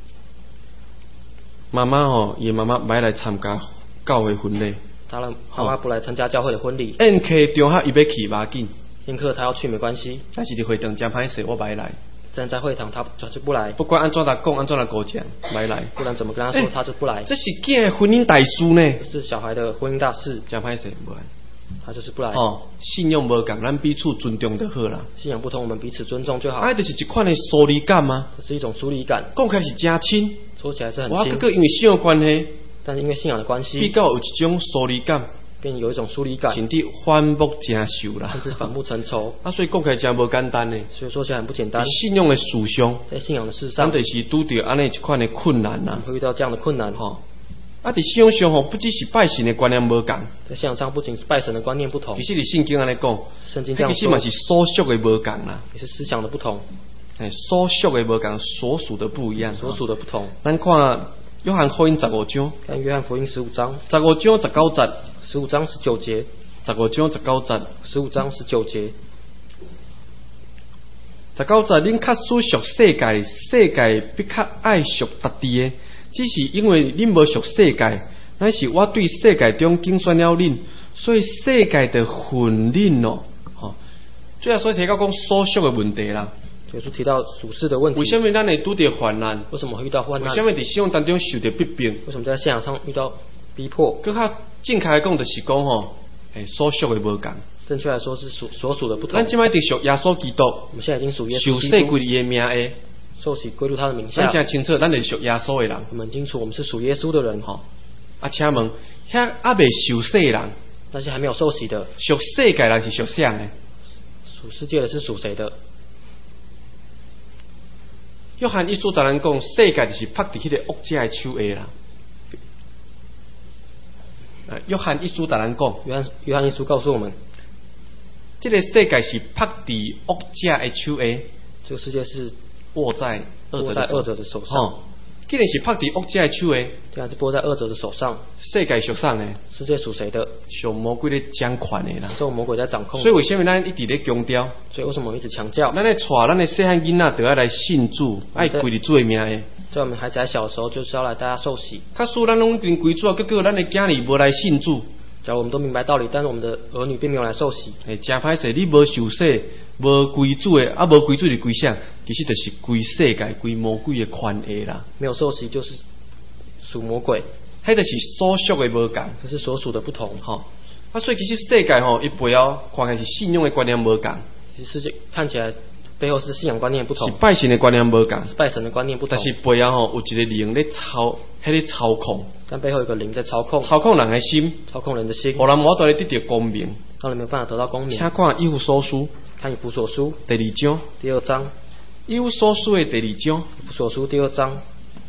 S1: 妈妈伊妈妈买来参加教会婚礼，
S2: 他的妈妈不来参加教会的婚礼。
S1: 宴客中伊要去马紧，
S2: 宴客他要去没关系，
S1: 但是伫会场真歹势，我买来。
S2: 但在会堂他就不来，
S1: 不管安怎来讲，安怎来讲讲，买来。
S2: 不然怎么跟他说，他就不来。
S1: 这是囝的婚姻大事呢，
S2: 这是小孩的婚姻大事，
S1: 真歹势不来。
S2: 他就是不来。
S1: 信仰无共，咱彼此尊重就好啦。
S2: 信仰不同，我们彼此尊重就好。
S1: 就是一款的疏离感吗？
S2: 这是一种疏离感。
S1: 讲起来是真亲，
S2: 说起来是很
S1: 亲。
S2: 亲。
S1: 我因为信仰关系，
S2: 但是因为信仰的关系，
S1: 比较有一种疏离感。
S2: 便有一种疏离感，
S1: 甚至反目成仇啦，
S2: 甚至反目成仇。
S1: 所以讲起来真无简单呢。
S2: 所以说起来很不简单。
S1: 信仰的事上，
S2: 在信仰的事上，
S1: 咱就是拄到安尼一款的困难啦。
S2: 会遇到这样的困难
S1: 在信仰上不只是拜神的观念无共，
S2: 在信仰上不仅是拜神的观念不同，
S1: 其实你圣经安尼讲，
S2: 圣经这样说，
S1: 其实嘛是所属的无共啦，
S2: 也是思想的不同。
S1: 所属的无共，所属的不一样，
S2: 所属的不同。
S1: 咱看约翰福音15章，
S2: 看约翰福音15章
S1: ，15章19节
S2: ，15章19节
S1: ，15章19节
S2: ，15章19节
S1: ，19节，恁较属属世界，世界必较爱属特地的，只是因为恁无属世界，乃是我对世界中竞选了恁，所以世界的混恁哦，主要所以提到讲所属的问题啦。
S2: 就是提到属世的问题。
S1: 为什么咱会拄到患难？
S2: 为什么会遇到患难？
S1: 为什么在信仰当中受到逼迫？
S2: 为什么在信仰上遇到逼迫？
S1: 更较正确来讲，就是讲所属的无共。
S2: 正确来说是所属的不同。
S1: 咱今摆定属耶稣基督，
S2: 我们现在已经属耶稣
S1: 受洗归伊的名的，
S2: 受洗归入他的名下。
S1: 咱真清楚，咱是属耶稣的人。
S2: 我们很清楚，我们是属耶稣的人。
S1: 请问，遐还未受洗的人，
S2: 那些还没有受洗的，
S1: 属世界人是属谁的？
S2: 属世界的是属谁的？
S1: 约翰一书甲咱讲，世界就是拍伫迄个恶者的手下啦。约翰一书甲咱讲，
S2: 约翰一书告诉我们，
S1: 这个世界是拍伫恶者的手下，
S2: 这个世界是
S1: 握在
S2: 恶者的手上。
S1: 既然是拍伫恶者的手下，
S2: 既然是握在恶者的手上，
S1: 世界属谁呢？
S2: 世界属谁的？
S1: 属魔鬼咧掌权的啦。
S2: 这种魔鬼在掌控。
S1: 所以为什么咱一直咧强调？
S2: 所以为什么我们一直强调？
S1: 咱咧带咱的细汉囡仔，都要来信主，爱归入主的名的。
S2: 在我们孩子还小的时候，就是要来大家受洗。
S1: 假使咱拢定归主，结果咱的囝儿无来信主。
S2: 假如我们都明白道理，但是我们的儿女并没有来受洗，
S1: 真歹势！你无受洗，无归主的，无归主就归啥？其实就是归世界、归魔鬼的权下啦。
S2: 没有受洗就是属魔鬼，
S1: 迄就是所属的无共，
S2: 这是所属的不同。
S1: 所以其实世界伊背后看起来是信仰的观念无共。
S2: 其实世界看起来背后是信仰观念不同，
S1: 是拜神的观念无共，
S2: 是拜神的观念不同。
S1: 但是背后有一个灵咧操控，
S2: 但背后有个灵在操控
S1: 人的心，
S2: 操控人的心，
S1: 互人无法度得到光明，
S2: 让人没有办法得到光明。
S1: 请看以弗所书，
S2: 看以弗所书
S1: 第2章，
S2: 第2章，
S1: 以弗所书的第2章，
S2: 以弗所书第2章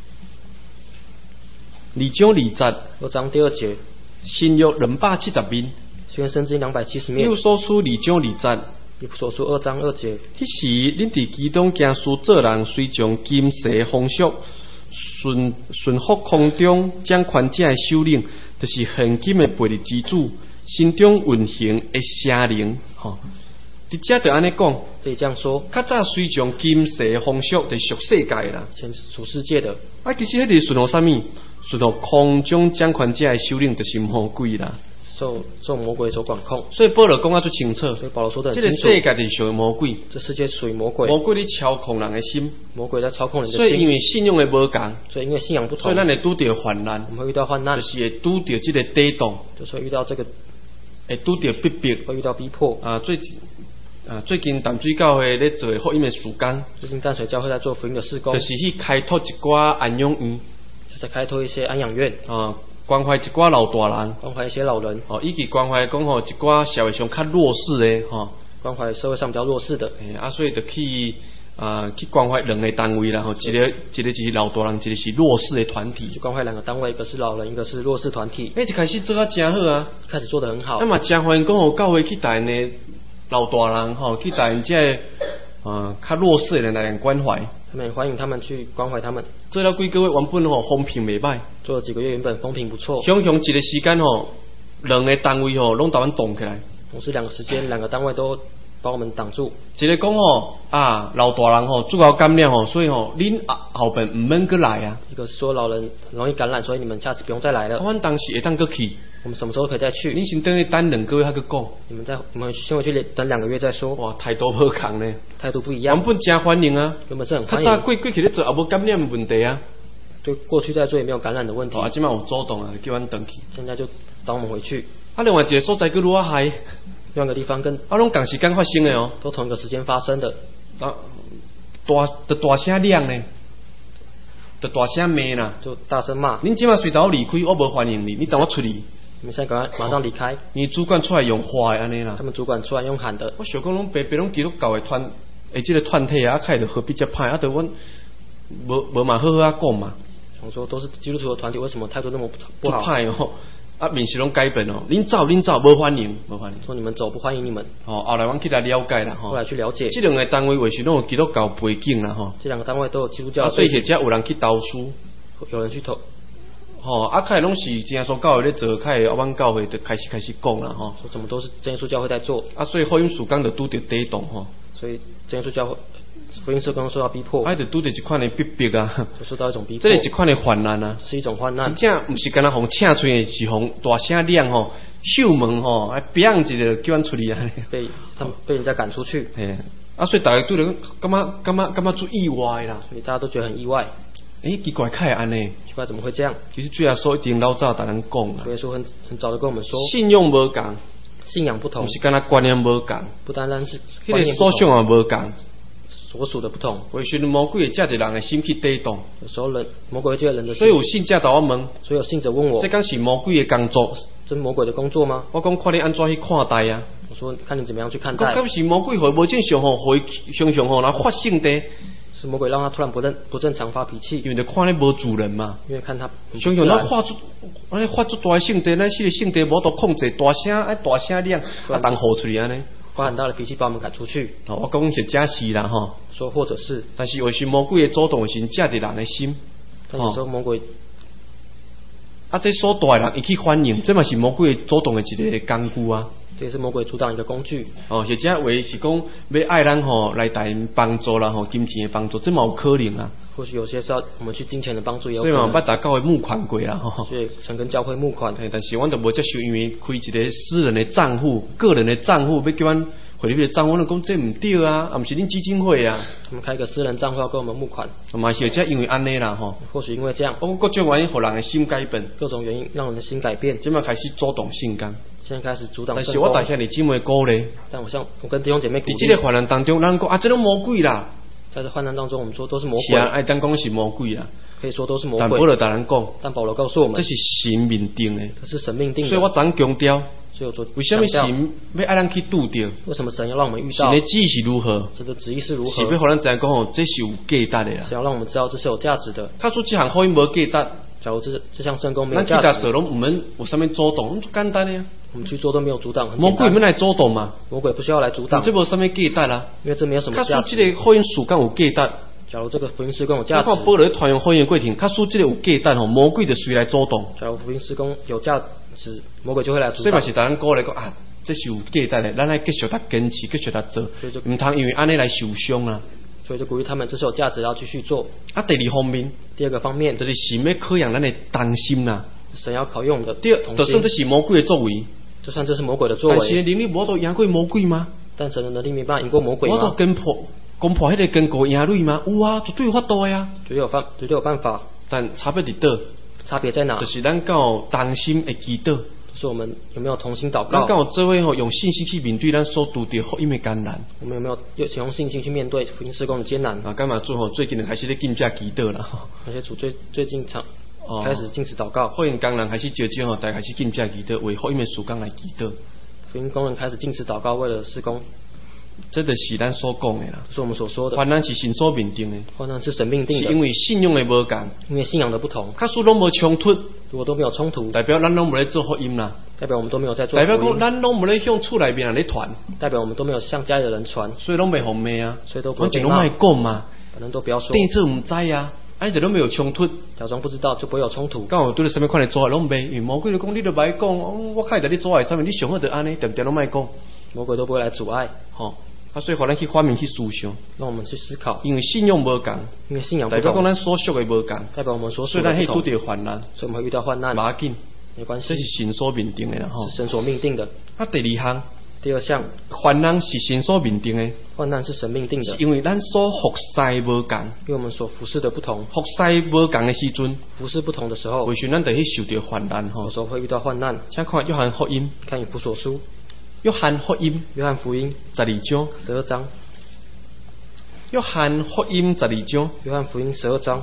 S1: ，2章20节
S2: ，2章第2节，
S1: 新约270面，
S2: 新约圣经270面，
S1: 以弗所书2章20节。
S2: 以弗所书2章2节，
S1: 迄时恁伫基督行事做人，虽从今世风俗顺服空中掌权者的首领，就是现今的悖逆之主，心中运行的邪灵。伫遮就安尼讲，
S2: 这里这样说，
S1: 较早虽从今世的风俗，就属世界啦，
S2: 前属世界的。
S1: 其实迄个顺服啥物？顺服空中掌权者的首领，就是魔鬼啦。
S2: 受魔鬼所管控。
S1: 所以保罗讲啊最清楚，
S2: 所以保罗说得很
S1: 这
S2: 清楚，
S1: 个世界是属于魔鬼，
S2: 这世界属于魔鬼，
S1: 魔鬼咧操控人的心，
S2: 魔鬼在操控人的
S1: 所以因
S2: 心。
S1: 为信仰的无同，
S2: 所以因为信仰不同，
S1: 所以咱会拄到患难，
S2: 我们会遇到患难
S1: 就，是会拄到这个抵挡，
S2: 就是会遇到这个，
S1: 会拄到逼迫。
S2: 会遇到逼迫。
S1: 最近淡水教会咧做福音的事工，
S2: 最近淡水教会在做福音的事工，
S1: 就是去开拓一寡安养院，
S2: 就是开拓一些安养院，
S1: 关怀一寡老大人，
S2: 关怀一些老人，
S1: 以及关怀讲一寡社会上较弱势的
S2: 关怀社会上比较弱势的。
S1: 所以就去关怀两个单位啦，一个就是老大人，一个是弱势的团体。
S2: 去关怀两个单位，一个是老人，一个是弱势团体。
S1: 一开始做啊真好啊，
S2: 开始做得很好。
S1: 那么真欢迎讲教会去带呢老大人去带这较弱势的人来关怀。
S2: 他们也欢迎他们去关怀他们。
S1: 做了几个月，原本风评袂歹，
S2: 做了几个月，原本风评不错。
S1: 想想一个时间两个单位拢把阮挡起来。
S2: 同时两个时间，两个单位都把我们挡住。
S1: 一个讲老大人主要感染所以恁后边唔免过来啊。
S2: 一个是说老人容易感染，所以你们下次不用再来了。
S1: 阮当时会当过去。
S2: 我们什么时候可以再去？
S1: 你先等于等2个月还去讲。
S2: 我们先回去等2个月再说。
S1: 哇，态度不同呢。
S2: 态度不一样。
S1: 原本真欢迎啊。
S2: 原本是很欢迎。
S1: 较早过去咧做也无感染的问题啊。
S2: 对，过去在做也没有感染的问题。
S1: 现在有主动啊，叫阮回去。
S2: 现在就等我们回去。
S1: 另外一个所在佫愈害。
S2: 另外一个地方跟
S1: 拢同时间发生的
S2: 都同一个时间发生的。
S1: 大声亮呢，就大声骂啦，
S2: 就大声骂。
S1: 恁即马随头离开，我无欢迎你，你等我出去。
S2: 你们现在赶快马上离开。
S1: 你主管出来用话的安尼啦。
S2: 他们主管出来用喊的。
S1: 我想讲，拢白拢基督教的这个团体啊，开就何必这歹？就阮无嘛好好啊讲嘛。
S2: 想说都是基督徒的团体，为什么态度那么不好？
S1: 歹面是拢改变恁走，无欢迎，
S2: 说你们走，不欢迎你们。
S1: 后来阮去来了解啦，
S2: 后来去了解。
S1: 这两个单位为是拢有基督教背景啦，
S2: 这两个单位都有基督教。
S1: 所以或者有人去投诉，
S2: 有人去投。
S1: 开拢是真耶稣教会咧做，开阮教会就开始讲啦，
S2: 说怎么都是真耶稣教会在做。
S1: 所以福音事工就拄着抵挡
S2: 所以真耶稣教会福音事工受到逼迫。
S1: 就拄着一款的逼迫啊，
S2: 就受到一种逼迫。
S1: 这是一款的患难啊，
S2: 是一种患难。
S1: 真正不是干那哄请出去，是哄大声亮秀门还砰一个叫阮出去啊，
S2: 被人家赶出去。
S1: 所以大家对着感觉做意外啦，
S2: 所以大家都觉得很意外。
S1: 奇怪，开安尼？
S2: 奇怪，怎么会这样？
S1: 其实主耶稣一定老早跟咱讲啦。
S2: 主耶稣很早就跟我们说，
S1: 信仰无同，
S2: 信仰不同，
S1: 不是干那观念无同，
S2: 不单单是
S1: 观念不同，所想也无同，
S2: 所属的不同。
S1: 为什么魔鬼会借着人的心去抵挡？
S2: 有时候魔鬼会借人的心。
S1: 所以有信者甲我问，
S2: 所以有信者问我，
S1: 这刚是魔鬼的工作？
S2: 这是魔鬼的工作吗？
S1: 我讲看你安怎去看待啊？
S2: 我说看你怎么样去看待。
S1: 刚是魔鬼会无正常会常常然后发性的。
S2: 是魔鬼让他突然不正常发脾气，
S1: 因为就看你无主人嘛。
S2: 因为看他
S1: 想想咱发出大性德，咱这个性德无得控制，大声亮，当吼出去安尼，
S2: 发很大的脾气把我们赶出去。
S1: 我讲是假是啦
S2: 说或者是，
S1: 但是有时魔鬼的主动是借着人的心。
S2: 但有时候魔鬼
S1: 这所大的人伊去反应，这嘛是魔鬼主动的一个功夫啊。
S2: 这也是魔鬼阻挡一个工具。
S1: 或者为是讲要爱咱来带帮助啦金钱的帮助，这嘛有可能啊。
S2: 或许有些是要我们去金钱的帮助，也有
S1: 可能。所以嘛，捌大教会募款过啦
S2: 所以曾跟教会募款。
S1: 但是阮就无接受，因为开一个私人的账户、个人的账户，要叫阮汇入去账户，阮讲这唔对啊，不是恁基金会啊。
S2: 我们开一个私人账户要跟我们募款。
S1: 嘛是这因为安尼啦
S2: 或许因为这样。
S1: 各种原因，让人的心改变。
S2: 各种原因让人的心改变。
S1: 这嘛开始主动性工。
S2: 现在开始阻挡。
S1: 但是我大兄弟姊妹鼓励。
S2: 但我跟弟兄姐妹鼓励。
S1: 在这个患难当中，咱讲这都魔鬼啦。
S2: 在这患难当中，我们说都是魔鬼。
S1: 是啊，咱讲是魔鬼啦。
S2: 可以说都是魔鬼。
S1: 但保罗大人讲，
S2: 但保罗告诉我们，
S1: 这是神命定的。
S2: 这是神命定的。
S1: 所以我常强调。
S2: 所以我说，
S1: 为什么神要爱咱去拄着？
S2: 为什么神要让我们遇到？
S1: 神的旨意是如何？
S2: 神的旨意是如何？
S1: 是要让咱知讲这是有价值的啦。
S2: 是要让我们知道这是有价值的。
S1: 他说这项福音无价值。
S2: 假如这项圣工没有价值，
S1: 咱去做拢我们有啥物主动？简单的呀。
S2: 我们去做都没有阻挡。
S1: 魔鬼们来主动嘛？
S2: 魔鬼不需要来阻挡。
S1: 这无啥物价值啦。
S2: 因为这没有什么价值。
S1: 他说这个福音事工有价值。
S2: 假如这个福音事工有价值，
S1: 我看保罗传扬福音的过程，他说这个有价值魔鬼就随来主动。
S2: 假如福音事工有价值，魔鬼就会来阻挡。
S1: 所以嘛是大家鼓励讲这是有价值的，咱来继续来坚持，继续来做，唔通因为安尼来受伤啦。
S2: 所以就鼓励他们，这是有价值，要继续做。
S1: 第二方面，
S2: 第二个方面
S1: 就是神要考验咱的当心啦。
S2: 神要考验我们的
S1: 第二，就算这是魔鬼的作为，
S2: 就算这是魔鬼的作
S1: 但是
S2: 为，
S1: 能力无都赢过魔鬼吗？
S2: 但神的能力没办法赢过魔鬼
S1: 我都
S2: 吗？
S1: 攻破迄个坚固赢蕊吗？有啊，绝对有法度的啊。
S2: 绝对有办法。
S1: 但差别伫倒？
S2: 差别在哪？
S1: 就是咱敢有同心的祈祷，
S2: 就是我们有没有同心祷
S1: 咱敢
S2: 告？
S1: 有做伙用信心去面对咱所拄着福音的艰难。
S2: 我们有没有用信心去面对福音事工的艰难？
S1: 啊，干嘛做最近就开始咧禁止祈祷啦。
S2: 那些主最近开始禁止祷告，
S1: 福音工人开始招招大家开始禁止祈祷，为福音的事工来祈祷。
S2: 福音工人开始禁止祷告，为了施工。
S1: 这就是咱所讲的啦，
S2: 这是我们所说的。
S1: 患难是神所命定的，
S2: 患难是神命定的，
S1: 是因为信仰的无共，
S2: 因为信仰的不同。
S1: 假使拢无冲突，
S2: 如果都没有冲突，
S1: 代表咱拢无咧做福音啦，
S2: 代表我们都没有在做
S1: 代
S2: 福音，
S1: 表讲咱拢无咧向厝内面人咧传，
S2: 代表我们都没有向家里的人传，
S1: 所以拢袂红骂啊，
S2: 所以都不会被骂。
S1: 我就拢卖讲嘛，
S2: 反正都不要说，
S1: 电子唔知啊，就拢没有冲突，
S2: 假装不知道就不会有冲突。
S1: 刚好对了什么款的阻碍拢袂，因为魔鬼就讲你都歹讲，我开在你阻碍上面，你上好就安尼，点都卖讲，
S2: 魔鬼都不会来阻碍。
S1: 吼。所以互咱去反面去思想，
S2: 让我们去思考，
S1: 因为信仰无共，
S2: 因为信仰不
S1: 代表
S2: 同，
S1: 讲咱所属的无共，
S2: 代表我们所属
S1: 所以咱
S2: 的不同，
S1: 会拄到患难，
S2: 所以我们会遇到患难，
S1: 无要紧，
S2: 没关系，
S1: 这是神所命定的啦吼。
S2: 是神所命定的。
S1: 第二项，
S2: 第二项，
S1: 患难是神所命定的，
S2: 患难是神命定的，
S1: 是因为咱所服侍无共，
S2: 因为我们所服侍的不同，
S1: 服侍无共的时阵，
S2: 服侍不同的时候，
S1: 为什咱就去受到患难吼？
S2: 有时候会遇到患难。
S1: 请看约翰福音，
S2: 看以弗所书，
S1: 约翰福音
S2: 约翰福音
S1: 12章
S2: 12章，
S1: 约翰福音12章，
S2: 约翰福音12章。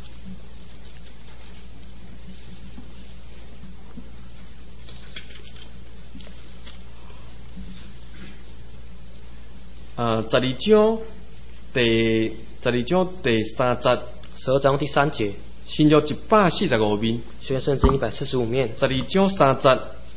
S1: 12章第3節
S2: 12章第3節，
S1: 新約145面，
S2: 新約聖經145面。
S1: 12章3節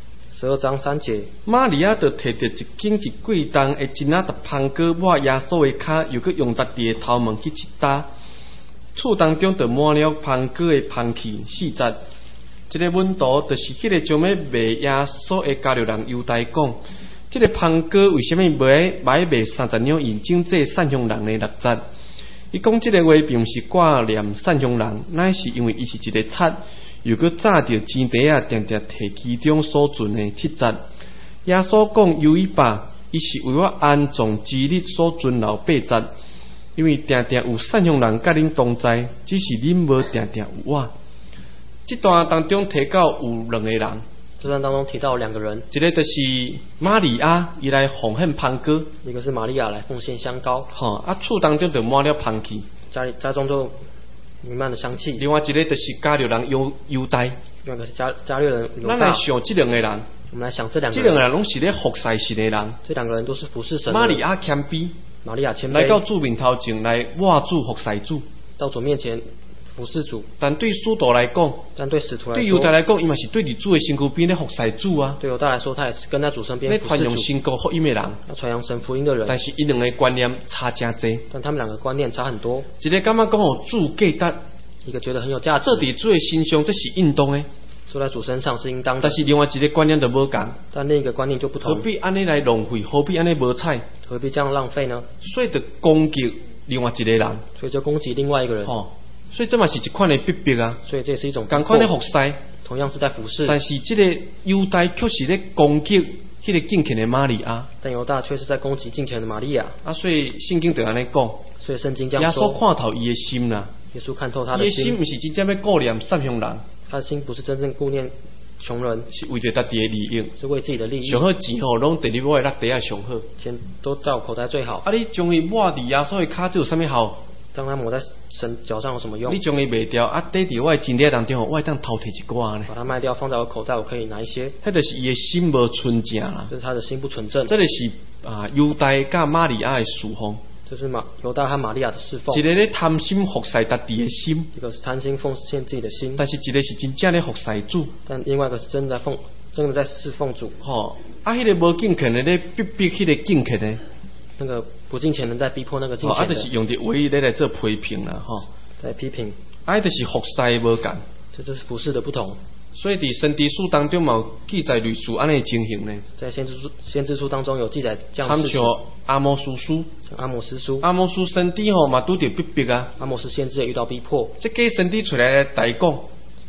S2: 12章3節，
S1: 瑪利亞就摕着一根一貴重的真仔，香膏抹耶穌的腳，又去用家己的頭毛去拭打，厝當中就滿了香膏的香氣。4節，這個文圖就是迄個將要賣耶穌的加略人猶大講。這個香膏為什麼賣30兩銀整這散香人的6節？伊講這個話並不是掛念散香人，乃是因為伊是一個賊，又佮炸着錢袋啊，定定摕其中所存的7節。耶穌講猶豫吧，伊是為我安葬之日所存留8節，因為定定有散香人甲恁同在，只是恁無定定有我。這段當中提到有2個人。
S2: 這段當中提到2個人，
S1: 一個就是瑪利亞，伊來奉獻香膏；
S2: 一個是瑪利亞來奉獻香膏。
S1: 厝當中就滿了香氣，
S2: 家中就彌漫了香氣。
S1: 另外一個就是加略人猶大，
S2: 另外一個是加略人猶大。
S1: 咱來想這2個人，
S2: 我們來想這2個人，
S1: 這2個人攏是咧服侍神的人。
S2: 這2個人都是服侍神的。
S1: 瑪利亞謙卑，
S2: 瑪利亞謙卑，
S1: 來到主面頭前來握主服侍主，
S2: 到主面前服侍主。
S1: 但對使徒來講，
S2: 但對使徒來說，
S1: 對猶大來講，伊嘛是對佇主的身軀邊咧服侍主啊。
S2: 對猶大來說，他也是跟在主身邊
S1: 咧傳
S2: 服侍主，
S1: 揚神國福音的人，
S2: 要傳揚神福音的人。
S1: 但是伊2個觀念差真濟，
S2: 但他們2個觀念差很多。
S1: 一個感覺講互主價值，
S2: 一個覺得很有價值，
S1: 做佇主的身上，這是應當的。
S2: 做在主身上是應當的，
S1: 但是另外一個觀念就無共，
S2: 但另一個觀念就不同。
S1: 何必安尼來浪費？何必安尼無彩？
S2: 何必這樣浪費呢？
S1: 所以就攻擊另外一個人，
S2: 所以就攻擊另外一個人。
S1: 所以這嘛是一款的逼迫啊。
S2: 所以這也是一種
S1: 同款的服侍，
S2: 同樣是在服侍。
S1: 但是這個猶大卻是咧攻擊迄個敬虔的瑪利亞，
S2: 但猶大卻是在攻擊敬虔的瑪利亞。
S1: 所以聖經就安尼講，
S2: 所以聖經這樣說，
S1: 耶穌看透伊的心啦。
S2: 耶穌看透他的心，
S1: 伊的心唔是真正要顧念善鄉人，
S2: 他的心不是真正顧念窮人，
S1: 是為着家己的利益，
S2: 是為自己的利益。
S1: 上好錢吼，攏第二尾落地下上好，
S2: 錢都在我口袋最好。
S1: 你將伊抹佇耶穌的腳，這有啥物效？
S2: 當他抹在神腳上有什麼用？
S1: 你將伊賣掉，底佇我的錢袋當中，我會當偷摕一寡呢。
S2: 把它賣掉，放在我口袋，我可以拿一些。
S1: 迄就是伊的心無純正啦。
S2: 這是他的心不純正。
S1: 這就是猶大甲瑪利亞的侍奉。
S2: 這是猶大和瑪利亞的侍奉。
S1: 一個咧貪心服侍家己的心，
S2: 一個是貪心奉獻自己的心，
S1: 但是一個是真正咧服侍主。
S2: 但另外一個是真的在侍奉主。
S1: 迄個無敬虔的咧逼迄個敬虔的。
S2: 那個不敬虔人在逼迫那個敬虔的，
S1: 就是用啲話來做批評啦，
S2: 在批評，
S1: 就是服侍無共，
S2: 這就是服侍的不同。
S1: 所以佇先知書當中嘛有記載類似安尼情形呢。
S2: 在先知書當中有記載這樣的事情。
S1: 參像阿摩司書，
S2: 阿摩司書，
S1: 阿摩司先知嘛拄着逼迫啊。
S2: 阿摩司先知也遇到逼迫。
S1: 這個先知出來大講，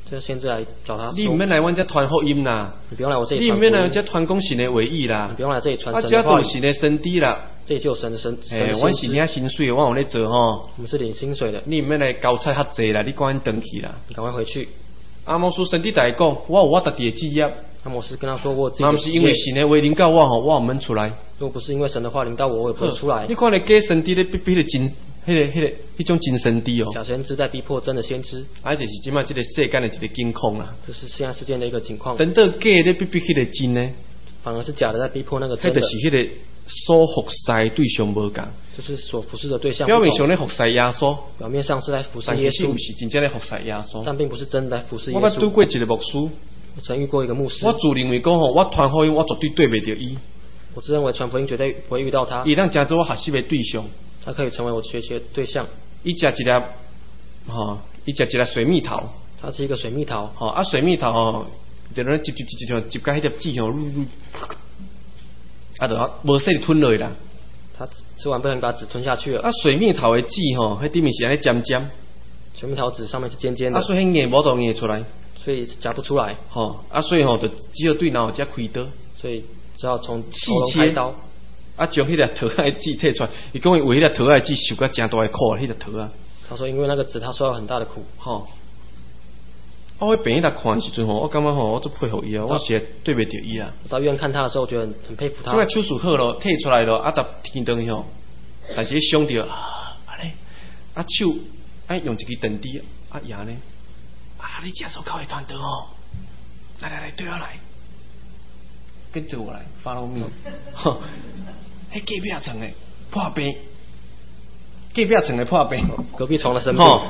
S2: 这先知来找他说，
S1: 你唔免来阮这传福音啦，
S2: 你不用来我这里
S1: 你
S2: 传福音，
S1: 唔免来这传讲神的话语啦，
S2: 你不用来这里传
S1: 啊，
S2: 神的话语，
S1: 这都神的身体啦。
S2: 这里就有神的神的
S1: 阮是
S2: 先知
S1: 领薪水的，阮有咧做吼。
S2: 我们是领薪水的，
S1: 你唔免来交差较济啦，你赶紧回去啦。
S2: 你赶快回去。
S1: 阿摩斯神弟来讲，我有我家己的职业，
S2: 阿摩斯跟他说我自己
S1: 嘛不是因为神的话领到我吼，我唔免出来。
S2: 如果不是因为神的话领到我，我也不会出来
S1: 你。看咧假神弟咧逼迄个真，迄种真神弟哦。
S2: 假先知在逼迫真的先知，
S1: 啊，就是即摆即个世间的一个境况啦。
S2: 这是现在世界的一个情况。
S1: 等到假咧逼迄个真呢，
S2: 反而是假的在逼迫那个
S1: 迄
S2: 真的，
S1: 就是迄个所服侍对象无共。
S2: 就是所服侍的对象不
S1: 表面
S2: 同。
S1: 上咧服侍耶稣，
S2: 表面上是在服侍耶稣
S1: 但其实毋，是真正咧服侍耶稣。
S2: 但并不是真的在服侍耶
S1: 我捌拄
S2: 稣。
S1: 过一个牧师，
S2: 我曾遇过一个牧师，
S1: 我自认为讲吼，我传福音我绝对对袂着伊，
S2: 我自认为传福音绝对不会遇到他，
S1: 伊当成做我学习的对象。
S2: 他可以成为我学习的对象。
S1: 伊食一粒，吼，伊食一粒水蜜桃，
S2: 他是一个水蜜桃，
S1: 吼啊水蜜桃吼，就咧接接甲迄粒籽吼，啊就无细吞落啦。
S2: 他吃完不能把籽吞下去了。
S1: 啊水蜜桃的籽吼，迄顶面是安尼尖尖，
S2: 水蜜桃籽上面是尖尖的，
S1: 啊所以迄硬无就硬出来，
S2: 所以夹不出来，
S1: 吼啊所以吼就只有对脑才开刀，
S2: 所以只好从
S1: 细
S2: 喉咙
S1: 切
S2: 开刀。
S1: 啊将迄粒桃仔的籽摕出来，伊讲伊为迄粒桃仔的籽受到诚大的苦，迄粒桃仔，
S2: 他说因为那个籽他受到很大的苦。
S1: 吼。我去病院来看的时阵吼，我感觉吼，我足佩服伊啊，我实在对袂着伊啊。
S2: 我到医院看他的时候，我觉得很佩服他
S1: 即。摆手术好咯，摕出来咯，啊，搭天灯去吼，但是伤着啊，安尼，啊手用一支电池啊压呢，啊你接手靠会团刀哦，来对我来，跟着我来，follow me，吼，迄隔壁床的破病，隔壁床的破病，
S2: 隔壁床的生病，
S1: 吼。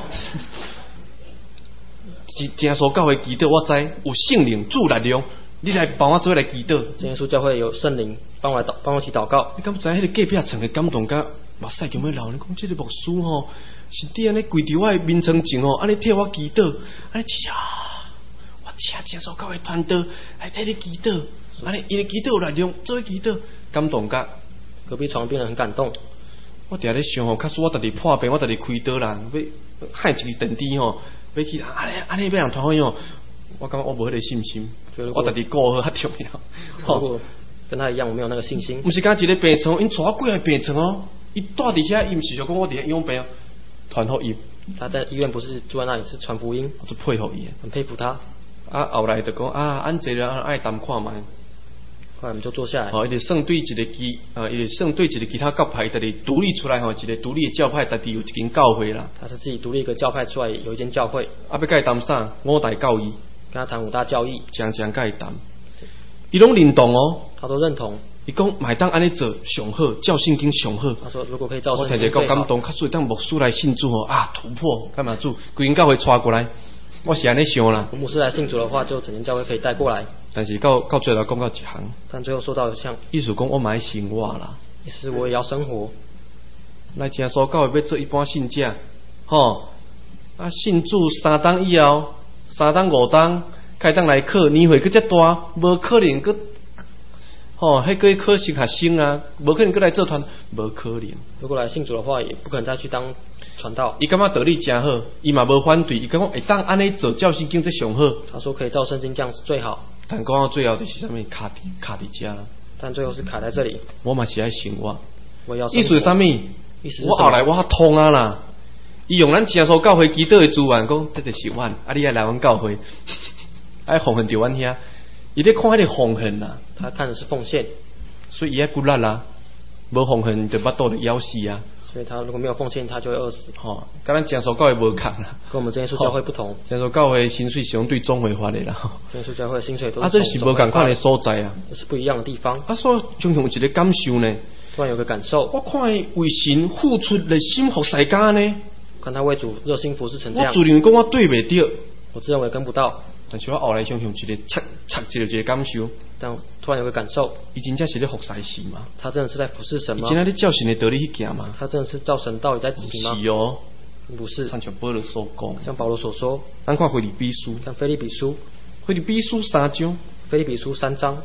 S1: 是正所教会祈祷，我知有圣灵助力量，你来帮我做来祈祷。
S2: 真耶稣教会有圣灵帮我一起祷告。
S1: 你敢知迄个隔壁床的感动甲目屎咁样流？你讲这个牧师吼，是伫安尼跪伫我的面床前吼，安尼替我祈祷，安尼只我请正所教会团队来替你祈祷，安尼伊的祈祷有力量，做祈祷，感动甲
S2: 隔壁床病人很感动。
S1: 我伫咧想吼，假使我家己破病，我家己开刀啦，要害一个电池吼。要去安尼要人团伙用，我感觉我无迄个信心，我家己顾好较重要。
S2: 如果跟他一样，我没有那个信心。
S1: 毋是讲一个病床，因带我几个病床哦，伊住伫遐，伊毋是想讲我伫遐养病，传福音。
S2: 他在医院不是住在那里，是传福音。
S1: 我就佩服伊，
S2: 很佩服他。
S1: 啊，后来就讲安坐了，爱谈看卖。
S2: 后来我们就坐下来。
S1: 伊就算对一个伊就算对一个其他教派，家己独立出来吼，一个独立的教派，家己有一间教会啦。
S2: 他是自己独立一个教派出来，有一间教会。
S1: 要甲伊谈啥？五大教义。
S2: 跟他谈五大教义。
S1: 常甲伊谈，伊拢认同哦。
S2: 他都认同。
S1: 伊讲买当安尼做上好，照圣经上好。
S2: 他说如果可以照圣经
S1: 我听着够感动，较所以当牧师来信主吼突破，干嘛主规间教会带过来。我是安尼想啦。
S2: 牧师来信主的话，就整间教会可以带过来。
S1: 但是到最后讲到一行，
S2: 但最后说到像
S1: 意思讲我买生活啦，
S2: 意思我也要生活。
S1: 来听说教会要做一般信者，吼啊信主3档以后，3档5档开当来考，年岁佫遮大，无可能佫吼，迄个考神学生啊，无可能佫来做团，无可能。
S2: 如果来信主的话，也不可能再去当传道。
S1: 伊感觉道理真好，伊嘛无反对，伊讲会当安尼做，照圣经最上好。
S2: 他说可以照圣经这样是最好。
S1: 但讲到最后就是啥物卡伫遮啦。
S2: 但最后是卡在这里。
S1: 我嘛是爱生活。
S2: 我要
S1: 意思是啥物？
S2: 意思是
S1: 我后来我较通啊啦。伊用咱正所教会祈祷的资源，讲这就是阮，你爱来阮教会，爱奉献着阮遐。伊咧看迄个奉献啦，
S2: 他看的是奉献，
S1: 所以伊爱骨力啦，无奉献就巴肚就枵死啊。
S2: 所以他如果没有奉献，他就会饿死。
S1: 跟咱正所教会无共啦，
S2: 跟我们真耶稣教会不同。
S1: 正所教会薪水相对总会发的啦。
S2: 真耶稣教会的薪水都是
S1: 这是无共款的所在啊，
S2: 这是不一样的地方。
S1: 所以常常有一个感受呢，
S2: 突然有个感受，
S1: 我看伊为神付出热心服侍家呢，
S2: 看他为主热心服侍成这样。
S1: 我自认讲我对袂着，
S2: 我自认为跟不到。
S1: 但是我后来想想一个一个感受，
S2: 但突然有个感受，
S1: 伊真正是咧服侍神嘛？
S2: 他真的是在服侍神吗？
S1: 伊真正咧照神的道理去行嘛？
S2: 他真的是照神道理在执行吗？
S1: 是哦，
S2: 不是。
S1: 像保罗所讲，
S2: 像保罗所说，
S1: 咱看腓立比书，
S2: 看腓立比书，
S1: 腓立比书3章，
S2: 腓立比书3章，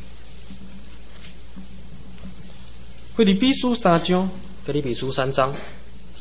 S1: 腓立比书3章，
S2: 腓立比书3章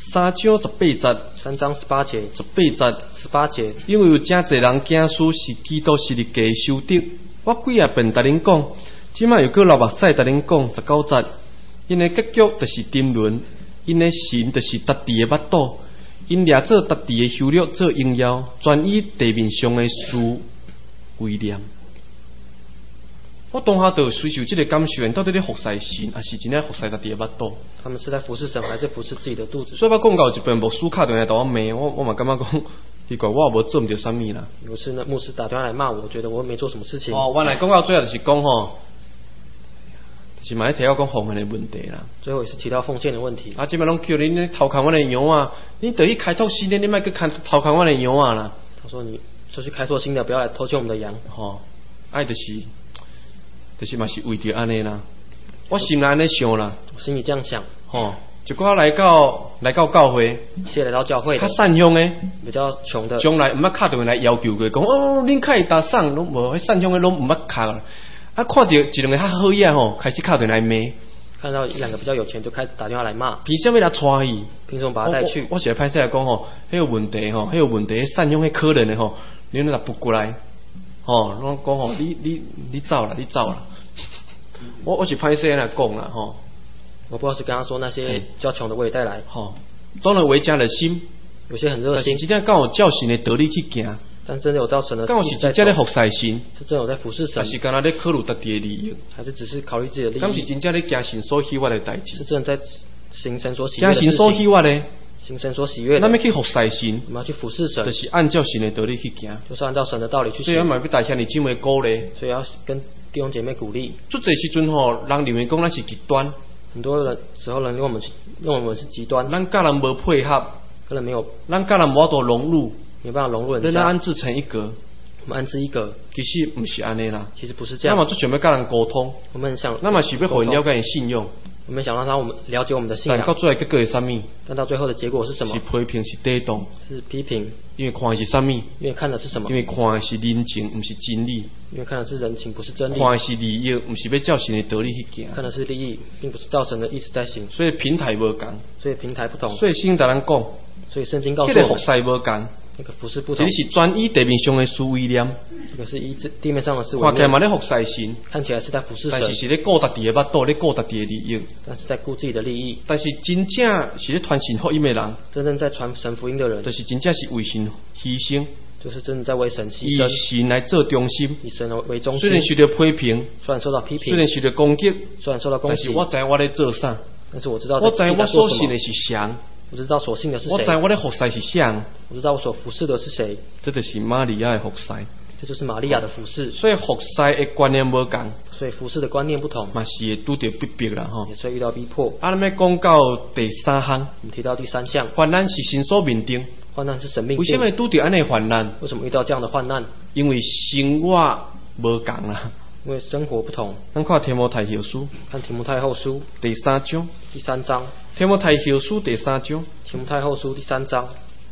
S1: 3章18節
S2: 3章18節
S1: 18節
S2: 18節，
S1: 因為有真濟人驚死是基督是日嘅修德。我幾啊遍甲恁講，即擺又閣流目屎甲恁講19節，因嘅結局就是沉淪，因嘅神就是家己嘅腹肚，因掠做家己嘅羞辱做榮耀，專以地面上嘅事為念。我當下就隨受這個感受，到底咧服侍神，還是真係服侍家己嘅腹肚？
S2: 他們是在服侍神，還是服侍自己的肚子？
S1: 所以我講到一遍牧師敲電話給我罵，我嘛感覺講，奇怪，我也無做唔到啥物啦。
S2: 有次呢，牧師打電話來罵我，覺得我沒做什麼事情。
S1: 哦，原來講到最後就是講吼，就是嘛咧提到講奉獻嘅問題啦。
S2: 最後也是提到奉獻的問題。
S1: 啊，即擺攏叫恁咧偷看我的羊啊，你得去開拓新的，你莫去偷看我的羊啊啦。
S2: 他說你就去開拓新的，不要來偷竊我們的羊。
S1: 吼，愛就是嘛是為着安尼啦。我心內安尼想啦，
S2: 我心裡這樣想。
S1: 吼，結果來到教會，
S2: 先來到教會，
S1: 較善鄉誒，
S2: 比較窮的，
S1: 將來毋捌敲電話來要求佢，講哦，恁較會打賞，攏無，迄善鄉誒攏毋捌敲啦。啊，看到一兩個較好嘢吼，開始敲電話來罵。
S2: 看到一兩個比較有錢，就開始打電話來罵。
S1: 憑啥物來帶伊？
S2: 憑什麼把他帶去？
S1: 我是來歹勢來講吼，迄個問題吼，迄個問題，迄善鄉迄可憐誒吼，你若撲過來，吼，攏講吼，你走啦，你走啦。我是歹勢來講啦，吼。
S2: 我不知道是跟他說那些比較窮的我也帶來，
S1: 吼，當然為家的心，
S2: 有些很熱心，
S1: 但是真正敢有照神的道理去行，
S2: 但真的有照神的，
S1: 敢有是真正咧服侍神，
S2: 是真有在服侍神，
S1: 還是干那咧考慮家己的利益，
S2: 還是只是考慮自己的利益？
S1: 敢是真正咧行神所喜悅的代志，
S2: 是真的在行神所喜悅的事情，
S1: 行神所喜悅的，
S2: 行神所喜悅的，
S1: 咱要去服侍神，
S2: 我們要去服侍神，
S1: 就是按照神的道理去行，
S2: 就是按照神的道理去行。
S1: 所以我們要大兄弟姊妹鼓勵，
S2: 所以要跟弟兄姐妹鼓勵。
S1: 做這時陣吼，人認為講咱是極端。
S2: 很多人時候人認為我們是極端，
S1: 咱甲人無配合，
S2: 可能沒有，
S1: 咱甲人無法度融入，
S2: 沒辦法融入人家，
S1: 咱安置成一格，
S2: 我們安置一格，
S1: 其實唔是安尼啦，
S2: 其實不是這樣。
S1: 那麼就想要甲人溝通，
S2: 我們很想，
S1: 那麼是要互因了解信用，
S2: 我們想讓我們了解我們的信仰，
S1: 但到最後結果是啥物？
S2: 但到最後的結果是什麼？
S1: 是批評，是抵擋，
S2: 是批評，
S1: 因為看的是啥物？
S2: 因為看的是什麼？
S1: 因為看的是人情，唔是真理。
S2: 因為看的是人情，不是真理。
S1: 看的是利益，唔是要照神的道理去行。
S2: 看的是利益，並不是照神的意思在行。
S1: 所以平台無共，
S2: 所以平台不同。
S1: 所以聖經甲咱講，
S2: 所以聖經告訴我們，
S1: 這個服事無共，
S2: 那個服事不同。
S1: 這是專以地面上的事為念，
S2: 這個是以地面上的事為念。
S1: 看起來嘛咧服事神，
S2: 看起來是在服事神，
S1: 但是是咧顧家己的腹肚，咧顧家己的利益。
S2: 但是在顧自己的利益。
S1: 但是真正是咧傳神福音的人，
S2: 真正在傳神福音的人，
S1: 就是真正是為神犧牲，
S2: 就是真的在為神犧牲，
S1: 以神來做中心，
S2: 以神為中心。
S1: 雖然受到批評，
S2: 雖然受到批評，
S1: 雖然受到攻擊，
S2: 雖然受到攻擊，
S1: 但是我知我咧做啥，
S2: 但是我知道
S1: 我知我所信的是誰，
S2: 我知道所信的是誰，
S1: 我知我咧服侍是誰，
S2: 我知道我所服侍的是誰，
S1: 這就是瑪利亞的服侍，
S2: 這就是瑪利亞的服侍。
S1: 所以服侍的觀念無同，
S2: 所以服侍的觀念不同，
S1: 嘛是會拄到逼迫啦吼，
S2: 也是會遇到逼迫。
S1: 咱要講到第三項，
S2: 我們提到第三項，
S1: 患難是神所命定，
S2: 患難是神命定。
S1: 為什麼拄到安尼患難？
S2: 為什麼遇到這樣的患難？
S1: 因為生活無同啦。
S2: 因為生活不同。
S1: 咱看提摩太後書，
S2: 看提摩太後書
S1: 第3章，
S2: 第3章。
S1: 提摩太後書第3章，
S2: 提摩太後書第3章。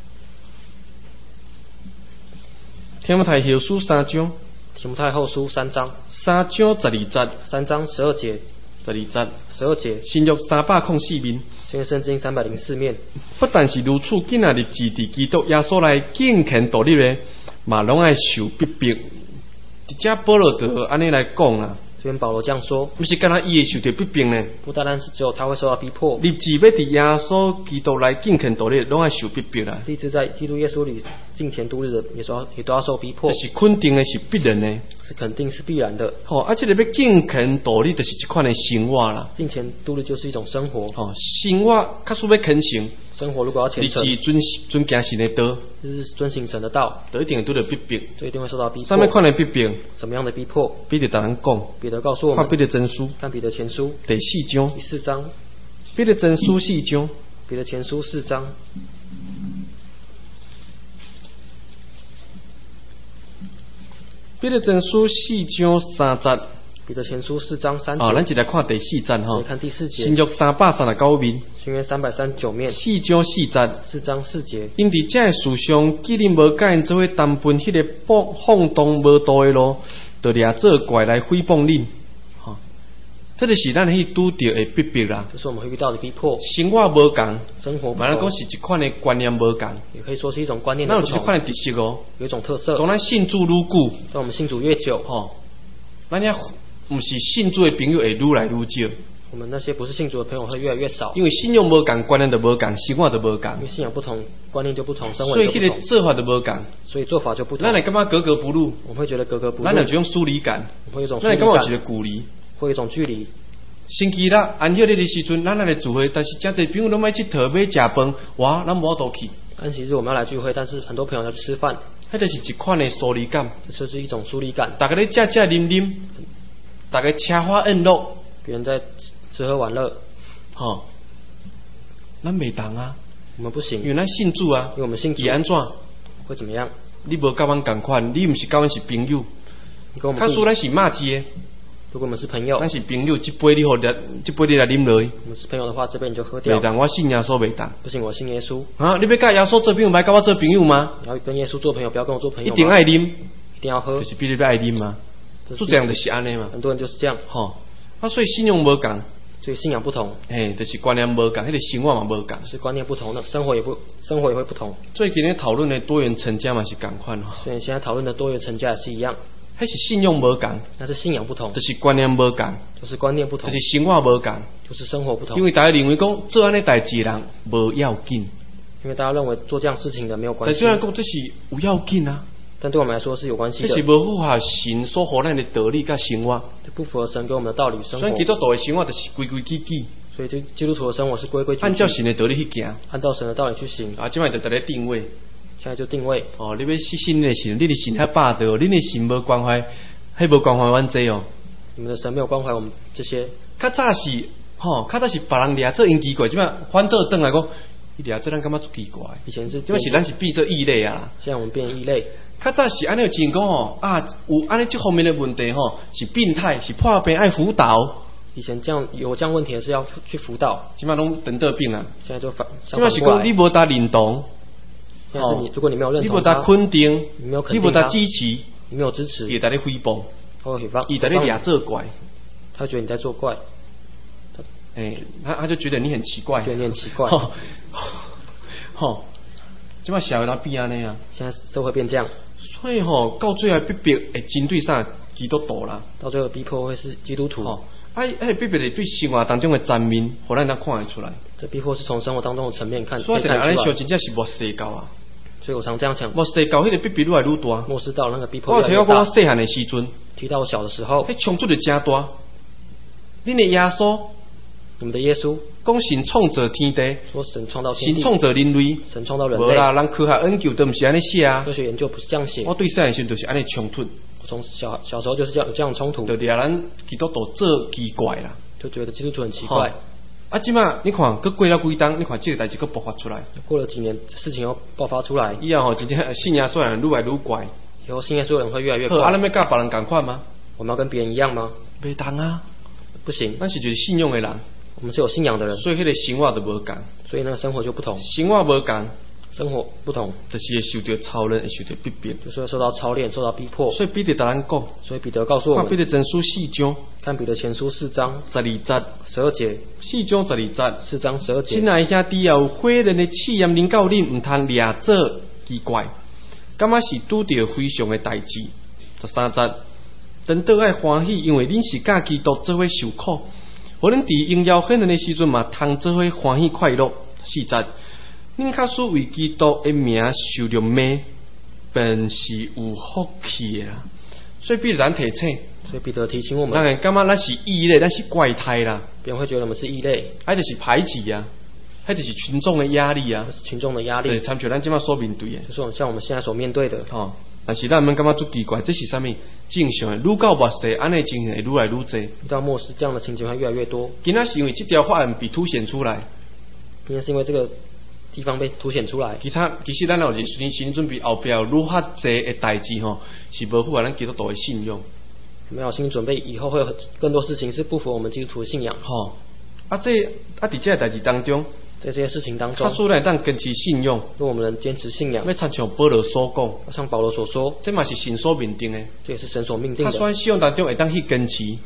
S1: 提摩太後書3章，
S2: 提摩太後書3章
S1: 3章12節
S2: ，3章12節
S1: ，12節
S2: ，12節，
S1: 新約304面，
S2: 新約聖經304面。
S1: 不但是如此，今仔日是佇基督耶穌來敬虔獨立的，嘛攏愛受逼迫。這保羅就安尼來講啦。
S2: 這邊保羅這樣說，
S1: 不是干那伊會受到逼迫呢？
S2: 不單單是只有他會受到逼迫，
S1: 立志要佇耶穌基督來敬虔獨立，攏愛受逼迫啦。
S2: 立志在基督耶穌裡敬虔度日的，也都要受逼迫。
S1: 這是肯定的，是必然的，
S2: 是肯定是必然的。
S1: 這個要敬虔獨立，就是一款的生活啦。
S2: 敬虔度日就是一種生活。
S1: 生活假使要虔誠，
S2: 生活如果要虔誠，
S1: 立志遵行神的道，
S2: 就是遵行神的道，
S1: 就一定會拄到逼迫，
S2: 就一定會受到逼迫。
S1: 什麼款的逼迫？
S2: 什麼樣的逼迫？
S1: 彼得同咱講，
S2: 彼得告訴我們，
S1: 看彼得前書，
S2: 看彼得前書
S1: 第4章，
S2: 第4章，
S1: 彼得前書4章，
S2: 彼得前書4章，
S1: 彼得前書4章3節。
S2: 彼得前書4章3節。
S1: 咱一來看第4節哈。
S2: 看第4節。
S1: 新約339面。
S2: 新約339面。
S1: 4章4節。 4章4節。因佇這個事上，既然無甲因做伙談分迄個放蕩無道的路，就掠做怪來誹謗恁。 这就是咱去拄到的逼迫啦。
S2: 这是我们会遇到的逼迫。
S1: 生活无共，
S2: 生活不
S1: 嘛咱讲
S2: 同，
S1: 是一款的观念无共。
S2: 也可以说是一种观念的不同，
S1: 咱有一款的特色哦，
S2: 有一种特色。
S1: 当咱信主愈久，
S2: 当我们信主越久，
S1: 咱也毋是信主的朋友会愈来愈少。
S2: 我们那些不是信主的朋友会越来越少，
S1: 因为信仰无共，观念就无共，生活就无共，
S2: 因为信仰不同，观念就不同，生活
S1: 所以
S2: 就不同，
S1: 迄个做法就无共。
S2: 所以做法就不同。
S1: 咱会感觉格格不入，
S2: 我们会觉得格格不入，
S1: 咱有一种疏离感，
S2: 我们会有一种疏
S1: 咱会感觉有一
S2: 离感，
S1: 个距离。
S2: 会有一种距离。
S1: 星期六安息日的时阵，咱来聚会，但是真侪朋友拢爱佚佗、买食饭，哇，咱无法度去。
S2: 安息日我们要来聚会，但是很多朋友要去吃饭，
S1: 迄就是一款的疏离感。
S2: 这就是一种疏离感。
S1: 大家咧食食啉啉，大家吃花宴乐，
S2: 别人在吃喝玩乐，
S1: 咱袂当啊，
S2: 我们不行，
S1: 因为咱信主啊，
S2: 因为我们信主
S1: 是安怎？
S2: 会怎么样？
S1: 你无甲阮共款，你毋是甲阮是朋友。
S2: 你跟我们不
S1: 假使咱是骂街的，
S2: 如果我们是朋友，
S1: 咱是朋友，这杯你互这杯你来啉落去。
S2: 我们是朋友的话，这杯你就喝掉。
S1: 袂当，我信耶稣袂当。
S2: 不行，我信耶稣。
S1: 啊，你要甲耶稣做朋友，别甲我做朋友吗？
S2: 你要跟耶稣做朋友，不要跟我做朋友
S1: 一
S2: 吗。
S1: 定爱啉，
S2: 一定要喝
S1: 就，是比你要爱啉嘛。就这样就是安尼嘛。
S2: 很多人就是这样。
S1: 所以信用无共，
S2: 所以信仰不同，
S1: 就是观念无共，迄个生活嘛无共。
S2: 是观念不同的，生活也会不同。
S1: 最近咧讨论的多元成家嘛是共款
S2: 所以现在讨论的多元成家也是一样，
S1: 迄是信用无共，
S2: 但是信仰不同，
S1: 就是观念无共，
S2: 就是观念不同，
S1: 就是生活无共，
S2: 就是生活不同。
S1: 因为大家认为讲做安尼代志的人无要紧，
S2: 因为大家认为做这样事情的没有关系，
S1: 但虽然讲这是有要紧啊，
S2: 但对我们来说是有关系的。
S1: 这是无符合神所予咱的道理甲生活，
S2: 不符合神给我们的道理生活。
S1: 所以基督徒的生活就是规规矩矩，
S2: 所以基督徒的生活是规规矩矩，
S1: 按照神的道理去行，
S2: 按照神的道理去行。
S1: 啊，即摆就在咧定位。
S2: 现在就定位
S1: 你要信你的神，你的神较霸道，你的神无关怀，迄无关怀阮这哦。
S2: 你们的神没有关怀我们这些。
S1: 较早是较早是别人掠做因奇怪，即摆反倒转来讲，伊掠做咱感觉足奇怪。
S2: 以前是，
S1: 即摆是咱是变做异类啊。
S2: 现在我们变异类。
S1: 较早是安尼有真讲有安尼这方面的问题是病态，是破病爱辅导。
S2: 以前有这样问题的是要去辅导，
S1: 即摆拢等得病啊。
S2: 现在就反。
S1: 即摆是讲你无达认同。
S2: 现在是你，如果你没有认同他，
S1: 你无达肯定，
S2: 你
S1: 无达支持，
S2: 你没有支持，
S1: 伊在咧诽谤，伊在咧掠做怪，
S2: 他觉得你在作怪，
S1: 他就觉得你很奇怪，
S2: 觉得你很奇怪，
S1: 即摆社会哪变安尼啊？
S2: 现在社会变这样，
S1: 所以到最后逼迫会针对啥基督徒啦，
S2: 到最后逼迫会是基督徒，
S1: 逼迫是对生活当中的层面，互咱看得出来。
S2: 这逼迫是从生活当中的层面看，
S1: 所以安尼想真正是末世到啊。
S2: 所以我常这样想，
S1: 末世到迄个逼迫愈来愈大。
S2: 末世到那个逼迫
S1: 我提到讲我
S2: 大。
S1: 细汉的时阵，
S2: 提到我小的时候，
S1: 迄冲突就真大。恁的耶稣，
S2: 你们的耶稣
S1: 讲神创造天地，
S2: 说神创造天地，
S1: 神创造人类，
S2: 神创造人类。
S1: 无啦，人科学研究都毋是安尼写啊。
S2: 科学研究不是这样写。
S1: 我对细汉时就是安尼冲突。
S2: 我从小时候就是有这样冲突，
S1: 就掠咱基督徒做奇怪啦，
S2: 就觉得基督徒很奇怪。
S1: 即摆你看，佮过了几冬，你看这个代志佮爆发出来。
S2: 过了几年，事情又爆发出来。
S1: 以后真正信耶稣人愈来愈怪。
S2: 以后信耶稣人会越来越怪。
S1: 咱要甲别人共款吗？
S2: 我们要跟别人一样吗？
S1: 袂当啊，
S2: 不行。
S1: 咱是就是信仰的人，
S2: 我们是有信仰的人，
S1: 所以迄个生活就无共，
S2: 所以那个生活就不同。
S1: 生活无共，
S2: 生活不同，
S1: 就是会受到操练，会受到逼迫，
S2: 就是会受到操练，受到逼迫。
S1: 所以彼得甲咱讲，
S2: 所以彼得告诉我们，
S1: 看彼得前书4章，
S2: 看彼得前书4章
S1: 12节、
S2: 12节
S1: ，4章12节
S2: ，4章12节。
S1: 亲爱兄弟啊，有火热的试验临到恁，毋通掠做奇怪，感觉是拄着非常的代志。13节，真倒爱欢喜，因为恁是甲基督做伙受苦，互恁伫荣耀显现的时阵嘛，通做伙欢喜快乐。4节，恁假使为基督的名受着骂，便是有福气的啦。所以彼得咱提醒，
S2: 所以彼得提醒我们，
S1: 咱感觉咱是异类，咱是怪胎啦。
S2: 别人会觉得我们是异类，
S1: 就是排挤啊，就是群众的压力啊，
S2: 群众的压力。
S1: 对，参照咱今麦所面对的，
S2: 就是像我们现在所面对的。
S1: 但是咱们感觉足奇怪，这是啥物？正常的，愈到末世，安尼情形会愈来愈多。
S2: 到末世，这样的情形会越来越多。
S1: 今仔是因为这条法案被凸显出来，
S2: 今天是因为这个地方被凸显出来。其
S1: 实咱有心准备后壁有愈较济的代志是无符合咱基督徒的信仰。
S2: 没有心理准备，以后会有更多事情是不符合我们基督徒的信仰。
S1: 伫这个代志当中，
S2: 在这些事情当中，
S1: 他虽然当坚持信仰，
S2: 如果我们能坚持信仰，
S1: 要参像保罗所讲，
S2: 像保罗所说，
S1: 这嘛是神所命定的，
S2: 这也是神所命定的。
S1: 他虽然信仰当中会当去坚持，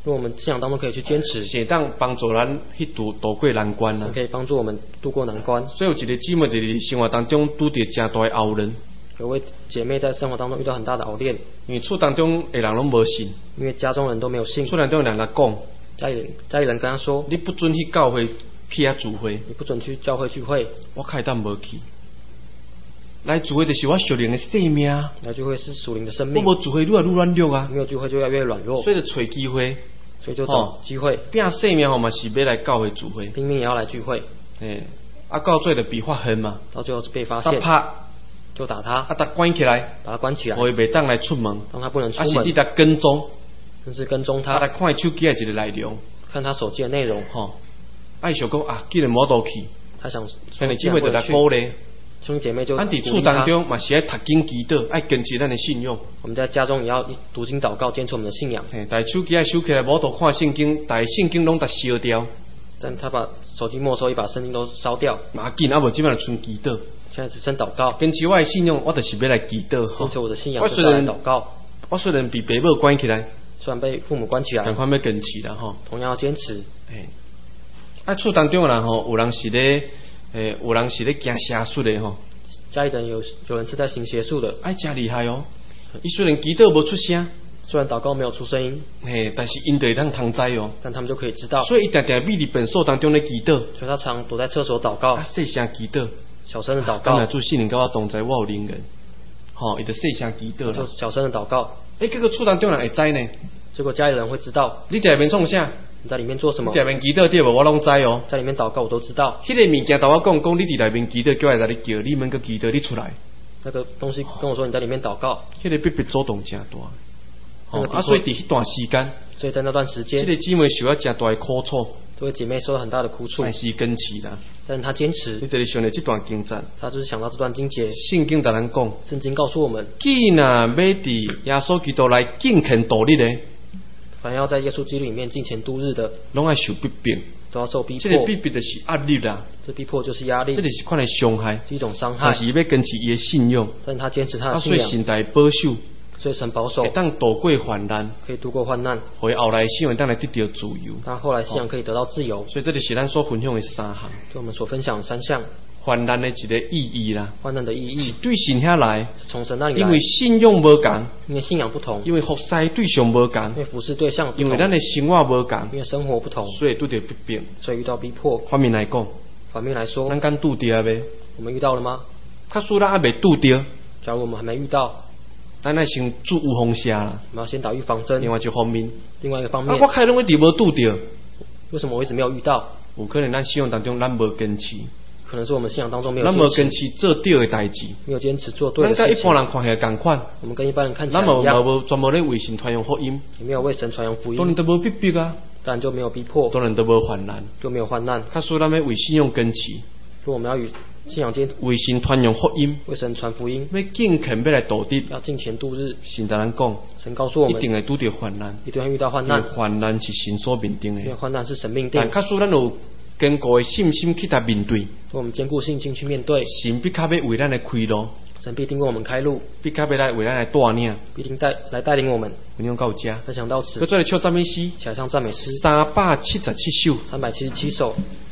S2: 如果我们信仰当中可以去坚持，
S1: 是当帮助咱去渡过难关啊。
S2: 可以帮助我们度过难关。
S1: 所以有一个姊妹伫生活当中拄着真大的熬人，
S2: 有位姐妹在生活当中遇到很大的熬炼，
S1: 因为厝当中的人拢无信，
S2: 因为家中人都没有信，
S1: 厝当中的人来讲，
S2: 家里人跟她说，
S1: 你不准去教会去遐聚会，
S2: 你不准去教会聚会，
S1: 我开当无去。来聚会就是我属灵的生命，
S2: 来聚会是属灵的生
S1: 我
S2: 命。
S1: 无聚会愈来愈软弱啊，
S2: 没有聚会就越来越软弱，
S1: 所以就找机会，
S2: 所以就找机会，
S1: 拼生命嘛是要来教会聚会，
S2: 拼命也要来聚会。
S1: 到最后就被发现嘛，
S2: 到最后被发现，
S1: 拍
S2: 就打他，
S1: 他关起来，
S2: 把他关起来，
S1: 我袂当来出门，
S2: 让他不能出门，
S1: 甚至在跟踪，
S2: 甚至跟踪他，
S1: 来看手机的一个内容，
S2: 看他手机的内容，
S1: 想讲既然无倒去，
S2: 他想，
S1: 兄弟姊妹就来鼓励。
S2: 兄弟姐妹就
S1: 咱伫厝当中嘛是爱读经祈祷，爱坚持咱的信用。
S2: 我们在家中也要读经祷告，坚持我们的信仰。
S1: 但手机爱收起来，无度看圣经，但圣经拢得烧掉。
S2: 但他把手机没收，也把圣经都烧掉。
S1: 嘛紧，无即摆就剩祈祷。
S2: 现在只剩祷告。
S1: 坚持我的信用，我就是要来祈祷。
S2: 坚持我的信仰就是来祷告。
S1: 我虽然被爸母关起来，
S2: 虽然被父母关起来，
S1: 同款要坚持啦吼。
S2: 同样要坚持。
S1: 厝当中的人吼，有人是咧行邪术的吼。
S2: 家里人有人是在行邪术的，
S1: 真厉害哦！伊虽然祈祷无出声，
S2: 虽然祷告没有出声音，
S1: 但是因就会当通知哦。
S2: 但他们就可以知道，
S1: 所以一定定秘伫本所当中咧祈祷，
S2: 所以他常躲在厕所祷告，
S1: 细声祈祷，
S2: 小声的祷告。
S1: 今日主圣灵甲我同在，我有灵人，伊就细声祈祷啦，
S2: 就小声的祷告。
S1: 结果厝当中人会知呢，
S2: 结果家里人会知道，
S1: 你在里面创啥？
S2: 你在里面做什么？
S1: 你在里面祈祷对无？我拢知哦。
S2: 在里面祷告我都知道。
S1: 迄个物件同我讲，你伫里面祈祷，叫来你叫，你们个祈祷，你出来。
S2: 那个东西跟我说你在里面祷告，
S1: 迄个比主动真大。所以伫迄段时间，
S2: 所以在那段时间，
S1: 这个姊妹受到真大的苦楚。
S2: 这位姐妹受到很大的苦楚，
S1: 但是坚持啦。
S2: 但是她坚持。
S1: 你就是想到这段经节，
S2: 她就是想到这段经节。
S1: 圣经甲咱讲，
S2: 圣经告诉我们，
S1: 既然要伫耶稣基督来敬虔度日的，
S2: 凡要在耶稣基督里面敬虔度日的，
S1: 拢爱受逼迫，
S2: 都要受逼迫。
S1: 这个逼迫就是压力啦。
S2: 这逼迫就是压力。
S1: 这就是款的伤害，
S2: 是一种伤害。
S1: 但是伊要坚持伊的信用，
S2: 但是他坚持他的信仰。
S1: 所以神来保守，
S2: 所以神保守，
S1: 会当度过患难，
S2: 可以度过患难，
S1: 为后来信仰当来得到自由。
S2: 他后来信仰可以得到自由。
S1: 所以这就是咱所分享的三项，
S2: 就我们所分享的三项。
S1: 患难的一个意义啦，
S2: 患难的意义
S1: 对神遐来，
S2: 是从神那里来，
S1: 因为信仰无共，
S2: 因为信仰不同，
S1: 因为服侍对象无共，
S2: 因为服侍对象不同，
S1: 因为咱的生活无共，
S2: 因为生活不同，
S1: 所以拄着逼迫，
S2: 所以遇到逼迫。
S1: 反面来讲，咱敢拄着未？
S2: 我们遇到了吗？
S1: 假使咱还未拄着，
S2: 假如我们还没遇到，
S1: 咱要先注预防针啦。
S2: 我们要先打预防针。
S1: 另外一方面，我开拢一直无拄着，
S2: 为什么我一直没有遇到？
S1: 有可能咱信仰当中咱无坚持。
S2: 可能是我们信仰当中没有
S1: 咱无坚持做对的代志，
S2: 没有坚持做对的事情。
S1: 咱跟一般人看起来共款，
S2: 我们跟一般人看起来一样。
S1: 咱无专门咧为神传扬福音，
S2: 也没有为神传扬福音。
S1: 当然都无逼迫啊，
S2: 当然就没有逼迫。
S1: 当然都无患难，
S2: 就没有患难。
S1: 他说咱要为信仰坚持，
S2: 说我们要与信仰间
S1: 为神传扬福音，
S2: 为神传福音，
S1: 要敬虔要来度日，
S2: 要敬虔度日。
S1: 神甲咱讲，
S2: 神告诉我们
S1: 一定会拄着患难，
S2: 一定会遇到患难。
S1: 患难是神所命定的，
S2: 因为患难是神命定。
S1: 但假使咱有坚固的信心去他面对，
S2: 我们坚固信心去面对，
S1: 神必较要为咱来开路，
S2: 神必定为我们开路，
S1: 必较要来为咱来带领，
S2: 必定来带领我们。
S1: 分享到这，
S2: 分享到此。
S1: 搁再来唱赞美诗，
S2: 想唱赞美诗
S1: 377首
S2: ，377首。